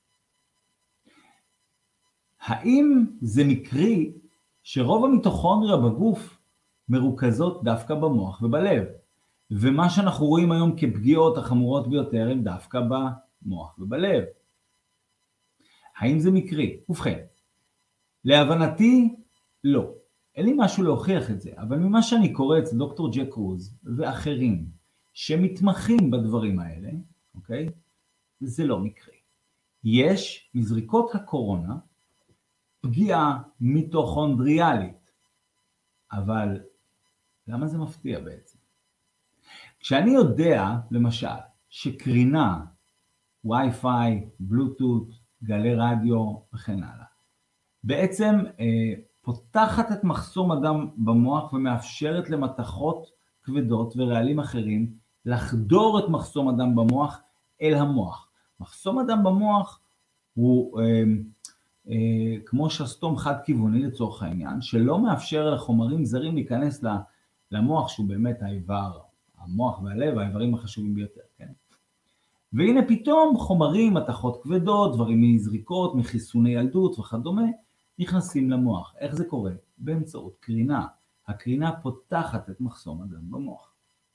האם זה מקרי שרוב המיטוכונדריה בגוף מרוכזות דווקא במוח ובלב, ומה שאנחנו רואים היום כפגיעות החמורות ביותר הן דווקא במוח ובלב? האם זה מקרי? ובכן, להבנתי לא. אין לי משהו להוכיח את זה, אבל ממה שאני קורא אצל דוקטור ג'ק רוז ואחרים שמתמחים בדברים האלה, אוקיי? זה לא מקרי. יש מזריקות הקורונה פגיעה מיטוכונדריאלית, אבל למה זה מפתיע בעצם? כשאני יודע, למשל, שקרינה, וי-פיי, בלוטות, גלי רדיו וכן הלאה, בעצם אה, פותחת את מחסום הדם במוח ומאפשרת למתכות כבדות ורעלים אחרים לחדור את מחסום הדם במוח אל המוח. מחסום הדם במוח הוא אה, אה, כמו שסתום חד כיווני לצורך העניין, שלא מאפשר לחומרים זרים להיכנס למוח, שהוא באמת האיבר, המוח והלב, האיברים החשובים ביותר, כן? והנה פתאום חומרים, מתכות כבדות, דברים מזריקות, מחיסוני ילדות וכדומה, נכנסים למוח. איך זה קורה? באמצעות קרינה. הקרינה פותחת את מחסום הדם במוח.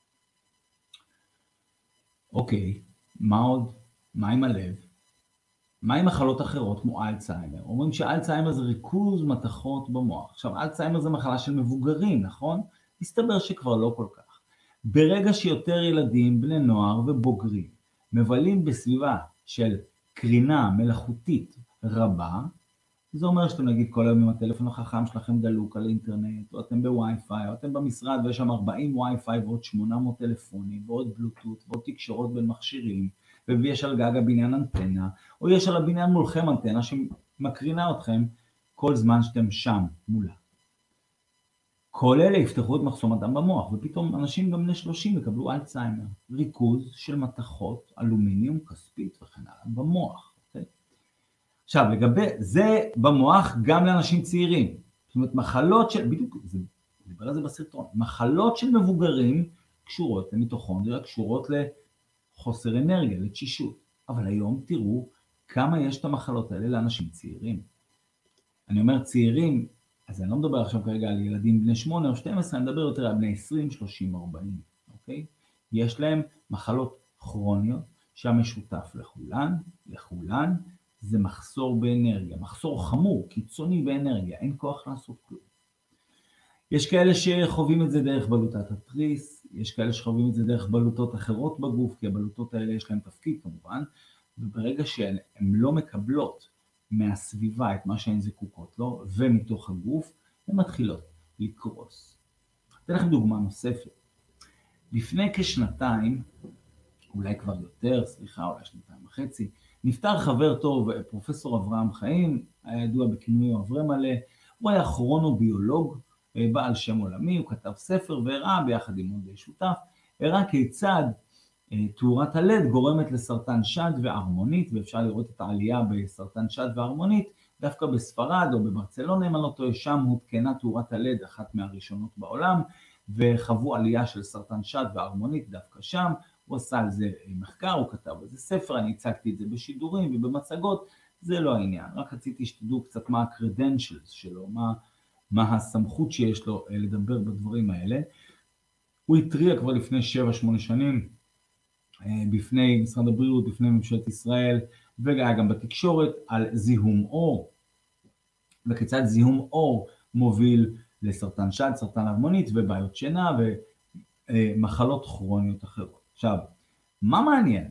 אוקיי, מה עוד? מה עם הלב? מה עם מחלות אחרות כמו אלצהיימר? אומרים שאלצהיימר זה ריכוז מתכות במוח. עכשיו, אלצהיימר זה מחלה של מבוגרים, נכון? מסתבר שכבר לא כל כך. ברגע שיותר ילדים, בני נוער ובוגרים מבלים בסביבה של קרינה מלאכותית רבה, זה אומר שאתם נגיד כל היום עם הטלפון החכם שלכם דלוק על אינטרנט, או אתם בווי-פיי, או אתם במשרד ויש שם ארבעים ווי-פיי ועוד שמונה מאות טלפונים, ועוד בלוטות, ועוד תקשורות בין מכשירים, ויש על גג הבניין אנטנה, או יש על הבניין מולכם אנטנה שמקרינה אתכם כל זמן שאתם שם מולה. כל אלה יפתחו את מחסום הדם במוח, ופתאום אנשים גם בני שלושים יקבלו אלצהיימר, ריכוז של מתכות, אלומיניום, כספית וכן הלאה במוח. אוקיי? עכשיו, לגבי זה במוח גם לאנשים צעירים. זאת אומרת, מחלות של, בדיוק, זה, דיבר על זה בסרטון, מחלות של מבוגרים קשורות למיטוכונדריה, קשורות לחוסר אנרגיה, לתשישות. אבל היום תראו כמה יש את המחלות האלה לאנשים צעירים. אני אומר צעירים, אז אני לא מדבר עכשיו כרגע על ילדים בני שמונה או שתים עשרה, אני מדבר יותר על בני עשרים, שלושים, ארבעים, אוקיי? יש להם מחלות כרוניות שהמשותף לכולן, לכולן, זה מחסור באנרגיה, מחסור חמור, קיצוני באנרגיה, אין כוח לעשות כלום. יש כאלה שחווים את זה דרך בלוטת התריס, יש כאלה שחווים את זה דרך בלוטות אחרות בגוף, כי הבלוטות האלה יש להם תפקיד כמובן, וברגע שהן לא מקבלות מהסביבה את מה שהן זקוקות לו, ומתוך הגוף, הן מתחילות לקרוס. אתן לכם דוגמה נוספת. לפני כשנתיים, אולי כבר יותר, סליחה, אולי שנתיים וחצי, נפטר חבר טוב, פרופסור אברהם חיים, היה ידוע בכינויו אברהם מלא, הוא היה כרונוביולוג, בעל שם עולמי, הוא כתב ספר והראה ביחד עם עוד שותף, הראה כיצד תאורת הלד גורמת לסרטן שד והרמונית, ואפשר לראות את העלייה בסרטן שד והרמונית, דווקא בספרד או בברצלונה, אם אני לא טועה, שם הותקנה תאורת הלד, אחת מהראשונות בעולם, וחוו עלייה של סרטן שד והרמונית דווקא שם. הוא עשה על זה מחקר, הוא כתב על זה ספר, אני הצגתי את זה בשידורים ובמצגות, זה לא העניין, רק רציתי שתדעו קצת מה הקרדנשלס שלו, מה, מה הסמכות שיש לו לדבר בדברים האלה. הוא התריע כבר לפני שבע שמונה שנים, בפני משרד הבריאות, בפני ממשלת ישראל, והיה גם בתקשורת על זיהום אור, וכיצד זיהום אור מוביל לסרטן שד, סרטן הרמונית ובעיות שינה ומחלות כרוניות אחרות. עכשיו, מה מעניין?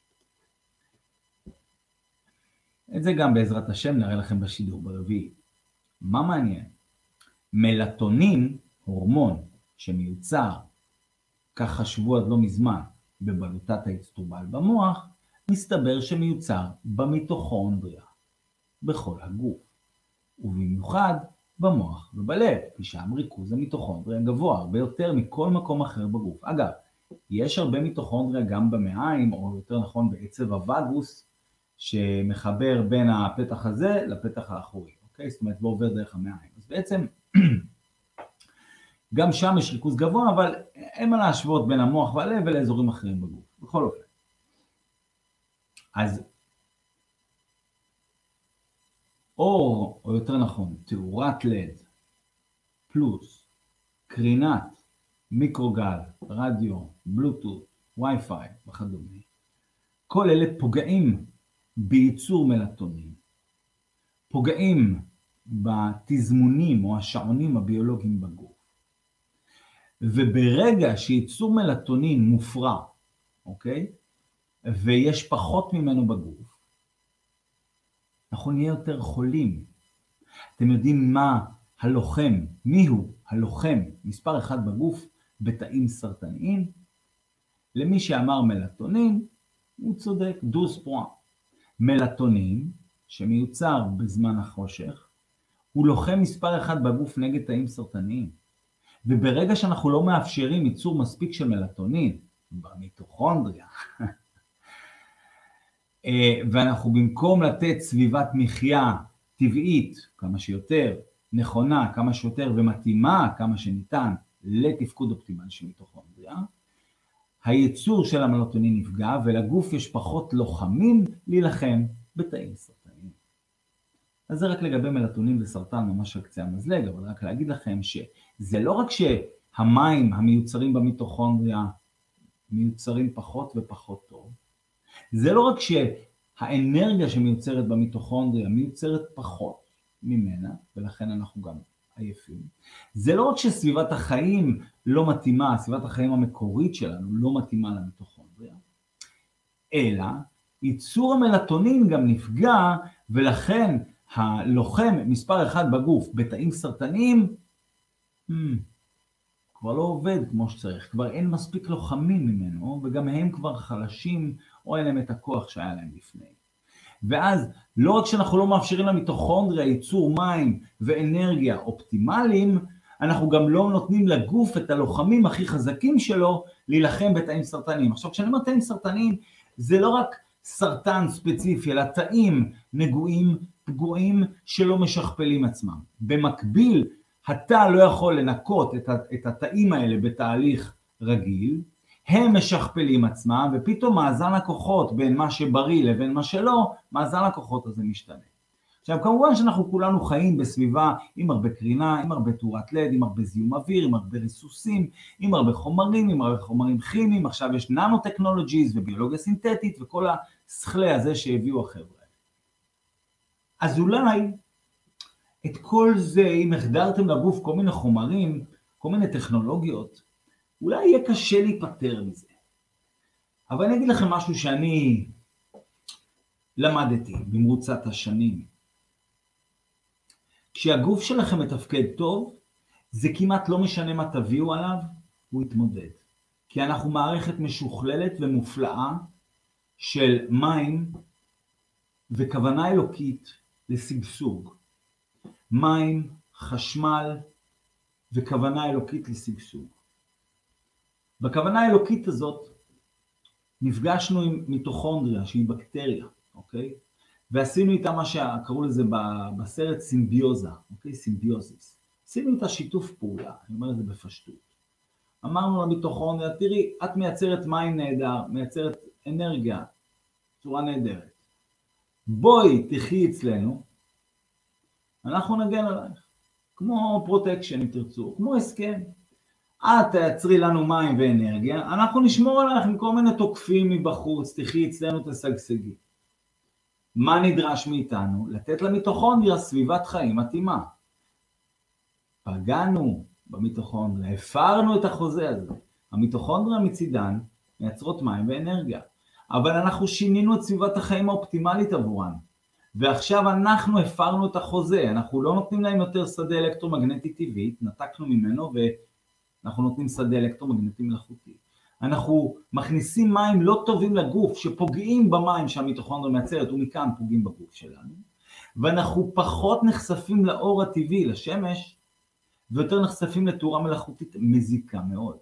את זה גם בעזרת השם נראה לכם בשידור ברביעי. מה מעניין? מלטונין, הורמון שמיוצר, כך חשבו עד לא מזמן, בבלוטת האצטרובל במוח, מסתבר שמיוצר במיטוכונדריה, בכל הגוף, ובמיוחד במוח ובלב, כי שם ריכוז המיטוכונדריה גבוה הרבה יותר מכל מקום אחר בגוף. אגב, יש הרבה מיטוכונדריה גם במעיים, או יותר נכון בעצב הווגוס, שמחבר בין הפתח הזה לפתח האחורי, אוקיי? זאת אומרת, הוא עובר דרך המעיים. אז בעצם, גם שם יש ריכוז גבוה, אבל אין מה להשוות בין המוח והלב ולאזורים אחרים בגוף, בכל אופן. אז אור, או יותר נכון, תאורת לד, פלוס, קרינת, מיקרוגל, רדיו, בלוטות, וי-פיי וכדומה, כל אלה פוגעים בייצור מלטונין, פוגעים בתזמונים או השעונים הביולוגיים בגוף. וברגע שייצור מלטונין מופרע, אוקיי? ויש פחות ממנו בגוף, אנחנו נהיה יותר חולים. אתם יודעים מה הלוחם, מיהו הלוחם מספר אחד בגוף בתאים סרטניים? למי שאמר מלטונין, הוא צודק, דוז פרואה. מלטונין, שמיוצר בזמן החושך, הוא לוחם מספר אחד בגוף נגד תאים סרטניים. וברגע שאנחנו לא מאפשרים ייצור מספיק של מלטונין, במיטוכונדריה, ואנחנו במקום לתת סביבת מחיה טבעית, כמה שיותר, נכונה, כמה שיותר, ומתאימה כמה שניתן לתפקוד אופטימלי של מיטוכונדריה, הייצור של המלטונין נפגע, ולגוף יש פחות לוחמים להילחם בתאים סרטניים. אז זה רק לגבי מלטונין וסרטן, ממש על קצה המזלג, אבל רק להגיד לכם שזה לא רק שהמים המיוצרים במיטוכונדריה מיוצרים פחות ופחות טוב, זה לא רק שהאנרגיה שמיוצרת במיטוכונדריה מיוצרת פחות ממנה, ולכן אנחנו גם עייפים. זה לא רק שסביבת החיים לא מתאימה, סביבת החיים המקורית שלנו לא מתאימה למיטוכונדריה, אלא ייצור המלטונין גם נפגע, ולכן הלוחם מספר אחד בגוף בתאים סרטניים, hmm, כבר לא עובד כמו שצריך, כבר אין מספיק לוחמים ממנו, וגם הם כבר חלשים, או אין להם את הכוח שהיה להם לפני. ואז לא רק שאנחנו לא מאפשרים למיטוכונדריה ייצור מים ואנרגיה אופטימליים, אנחנו גם לא נותנים לגוף את הלוחמים הכי חזקים שלו להילחם בתאים סרטניים. עכשיו, כשאני אומר תאים סרטניים, זה לא רק סרטן ספציפי, אלא תאים נגועים, פגועים שלא משכפלים עצמם. במקביל, אתה לא יכול לנקות את התאים האלה בתהליך רגיל, הם משכפלים עצמם, ופתאום מאזן הכוחות בין מה שבריא לבין מה שלא, מאזן הכוחות הזה משתנה. עכשיו, כמובן שאנחנו כולנו חיים בסביבה עם הרבה קרינה, עם הרבה תאורת לד, עם הרבה זיהום אוויר, עם הרבה ריסוסים, עם הרבה חומרים, עם הרבה חומרים כימיים, עכשיו יש ננו-טכנולוגיז וביולוגיה סינתטית וכל השכלי הזה שהביאו החבר'ה. אז אולי את כל זה, אם החדרתם לגוף כל מיני חומרים, כל מיני טכנולוגיות, אולי יהיה קשה להיפטר מזה. אבל אני אגיד לכם משהו שאני למדתי במרוצת השנים. כשהגוף שלכם מתפקד טוב, זה כמעט לא משנה מה תביאו עליו, הוא יתמודד. כי אנחנו מערכת משוכללת ומופלאה של מים וכוונה אלוקית לסגסוג. מים, חשמל וכוונה אלוקית לסגסוג. בכוונה האלוקית הזאת נפגשנו עם מיטוכונדריה שהיא בקטריה, אוקיי? ועשינו איתה מה שקראו לזה בסרט סימביוזה, אוקיי? סימביוזיס. עשינו איתה שיתוף פעולה, אני אומר את זה בפשטות. אמרנו למיטוכונדריה, תראי, את מייצרת מים נהדר, מייצרת אנרגיה, צורה נהדרת. בואי תחי אצלנו, אנחנו נגן עלייך. כמו פרוטקשן אם תרצו, כמו הסכם. את תייצרי לנו מים ואנרגיה, אנחנו נשמור עליך עם כל מיני תוקפים מבחוץ, תחי אצלנו תשגשגי. מה נדרש מאיתנו? לתת למיטוכונדריה סביבת חיים מתאימה. פגענו במיטוכונדריה, הפרנו את החוזה הזה. המיטוכונדריה מצידן מייצרות מים ואנרגיה. אבל אנחנו שינינו את סביבת החיים האופטימלית עבורן. ועכשיו אנחנו הפרנו את החוזה, אנחנו לא נותנים להם יותר שדה אלקטרומגנטי טבעית, נתקנו ממנו ואנחנו נותנים שדה אלקטרומגנטי מלאכותי. אנחנו מכניסים מים לא טובים לגוף, שפוגעים במים שהמיטוכונדריה מייצרת, ומכאן פוגעים בגוף שלנו. ואנחנו פחות נחשפים לאור הטבעי, לשמש, ויותר נחשפים לתאורה מלאכותית מזיקה מאוד.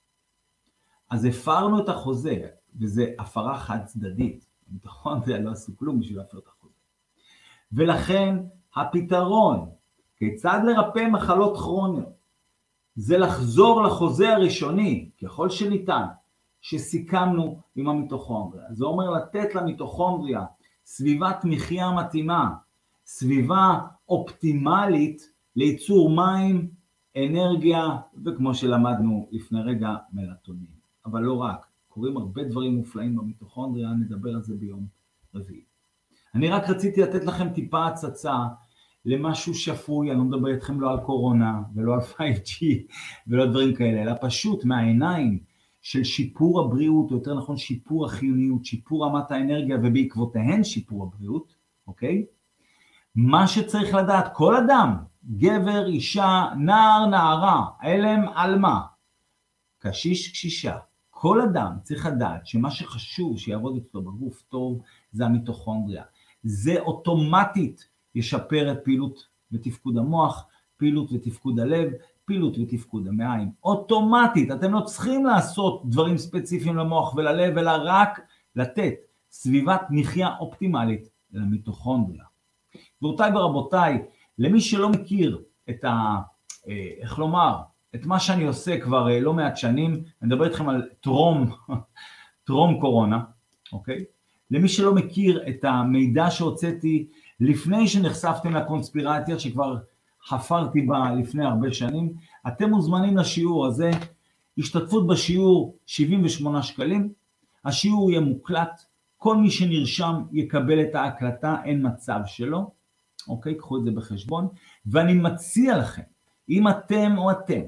אז הפרנו את החוזה, וזה הפרה חד צדדית. המיטוכונדריה לא עשו כלום בשביל להפר את החוזה. ולכן הפתרון, כיצד לרפא מחלות כרוניות, זה לחזור לחוזה הראשוני, ככל שניתן, שסיכמנו עם המיטוכונדריה. זה אומר לתת למיטוכונדריה סביבת מחיה מתאימה, סביבה אופטימלית לייצור מים, אנרגיה, וכמו שלמדנו לפני רגע, מלטונין. אבל לא רק, קוראים הרבה דברים מופלאים במיטוכונדריה, נדבר על זה ביום רביעי. אני רק רציתי לתת לכם טיפה הצצה למשהו שפוי, אני לא מדבר איתכם לא על קורונה ולא על פייב ג'י ולא דברים כאלה, אלא פשוט מהעיניים של שיפור הבריאות, או יותר נכון שיפור החיוניות, שיפור רמת האנרגיה ובעקבותיהן שיפור הבריאות, אוקיי? מה שצריך לדעת, כל אדם, גבר, אישה, נער, נערה, אלם, אלמה, קשיש, קשישה, כל אדם צריך לדעת שמה שחשוב שיעבוד אצלו בגוף טוב זה המיטוכונדריה. זה אוטומטית ישפר את פעילות ותפקוד המוח, פעילות ותפקוד הלב, פעילות ותפקוד המעיים. אוטומטית, אתם לא צריכים לעשות דברים ספציפיים למוח וללב, אלא רק לתת סביבת מחיה אופטימלית למיטוכונדריה. גבירותיי ורבותיי, למי שלא מכיר את ה... איך לומר, את מה שאני עושה כבר לא מעט שנים, אני מדבר איתכם על טרום, טרום קורונה, אוקיי? למי שלא מכיר את המידע שהוצאתי לפני שנחשפתם לקונספירציה שכבר חפרתי בה לפני הרבה שנים, אתם מוזמנים לשיעור הזה, השתתפות בשיעור שבעים ושמונה שקלים, השיעור יהיה מוקלט, כל מי שנרשם יקבל את ההקלטה, אין מצב שלו, אוקיי? קחו את זה בחשבון, ואני מציע לכם, אם אתם או אתם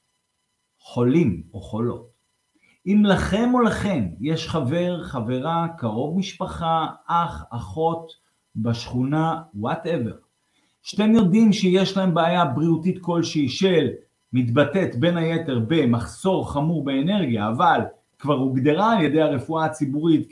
חולים או חולות, אם לכם או לכם יש חבר, חברה, קרוב משפחה, אח, אחות, בשכונה, whatever, שאתם יודעים שיש להם בעיה בריאותית כלשהי של מתבטאת בין היתר במחסור חמור באנרגיה, אבל כבר הוגדרה על ידי הרפואה הציבורית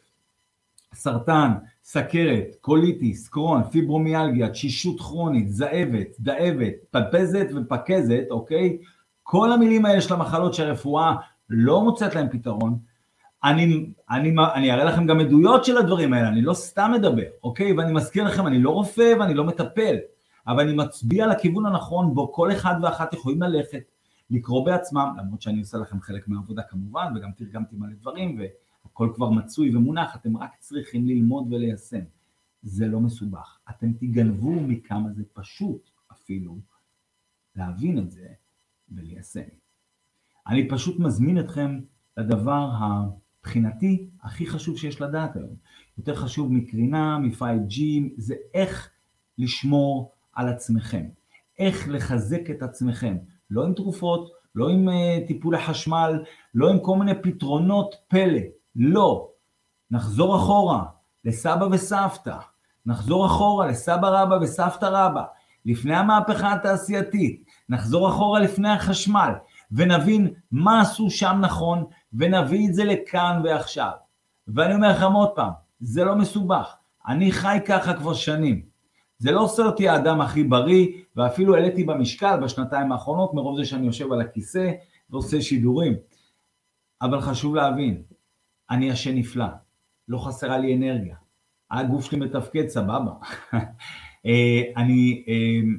כסרטן, סכרת, קוליטיס, קרון, פיברומיאלגיה, תשישות כרונית, זאבת, דאבת, פפזת ופקזת, אוקיי? כל המילים האלה של המחלות שהרפואה לא מוצאת להם פתרון. אני, אני, אני אראה לכם גם עדויות של הדברים האלה, אני לא סתם מדבר, אוקיי? ואני מזכיר לכם, אני לא רופא ואני לא מטפל, אבל אני מצביע לכיוון הנכון בו כל אחד ואחת יכולים ללכת, לקרוא בעצמם, למרות שאני עושה לכם חלק מהעבודה כמובן, וגם תרגמתי מלא דברים, והכל כבר מצוי ומונח, אתם רק צריכים ללמוד וליישם. זה לא מסובך. אתם תגנבו מכמה זה פשוט אפילו להבין את זה וליישם. אני פשוט מזמין אתכם לדבר הבחינתי הכי חשוב שיש לדעת היום. יותר חשוב מקרינה, מ-פייב ג'י, זה איך לשמור על עצמכם. איך לחזק את עצמכם. לא עם תרופות, לא עם uh, טיפולי חשמל, לא עם כל מיני פתרונות פלא. לא. נחזור אחורה לסבא וסבתא. נחזור אחורה לסבא רבא וסבתא רבא. לפני המהפכה התעשייתית. נחזור אחורה לפני החשמל. ונבין מה עשו שם נכון, ונביא את זה לכאן ועכשיו. ואני אומר לכם עוד פעם, זה לא מסובך. אני חי ככה כבר שנים. זה לא עושה אותי האדם הכי בריא, ואפילו העליתי במשקל בשנתיים האחרונות, מרוב זה שאני יושב על הכיסא ועושה שידורים. אבל חשוב להבין, אני ישן נפלא, לא חסרה לי אנרגיה. הגוף שלי מתפקד סבבה. אני,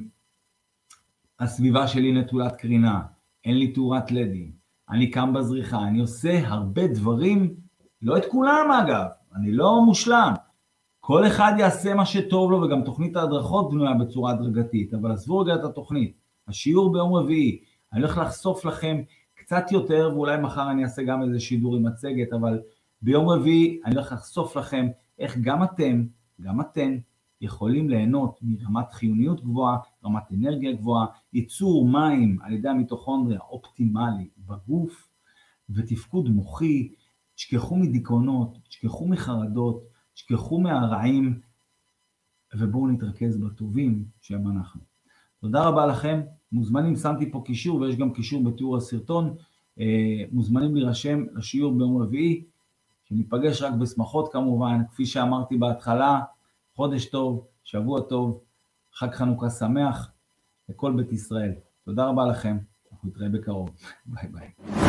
הסביבה שלי נטולת קרינה, אין לי תאורת לדים, אני קם בזריחה, אני עושה הרבה דברים, לא את כולם אגב, אני לא מושלם. כל אחד יעשה מה שטוב לו, וגם תוכנית ההדרכות בנויה בצורה הדרגתית, אבל עזבו רגע את התוכנית. השיעור ביום רביעי, אני הולך לחשוף לכם קצת יותר, ואולי מחר אני אעשה גם איזה שידור עם מצגת, אבל ביום רביעי אני הולך לחשוף לכם איך גם אתם, גם אתן, יכולים ליהנות מרמת חיוניות גבוהה, רמת אנרגיה גבוהה, ייצור מים על ידי המיטוכונדריה אופטימלי בגוף, ותפקוד מוחי. תשכחו מדיכאונות, תשכחו מחרדות, תשכחו מהרעים, ובואו נתרכז בטובים שהם אנחנו. תודה רבה לכם, מוזמנים, שמתי פה קישור, ויש גם קישור בתיאור הסרטון, מוזמנים להירשם לשיעור ביום רביעי, שניפגש רק בשמחות כמובן, כפי שאמרתי בהתחלה, חודש טוב, שבוע טוב, חג חנוכה שמח לכל בית ישראל. תודה רבה לכם, אנחנו נתראה בקרוב, ביי ביי.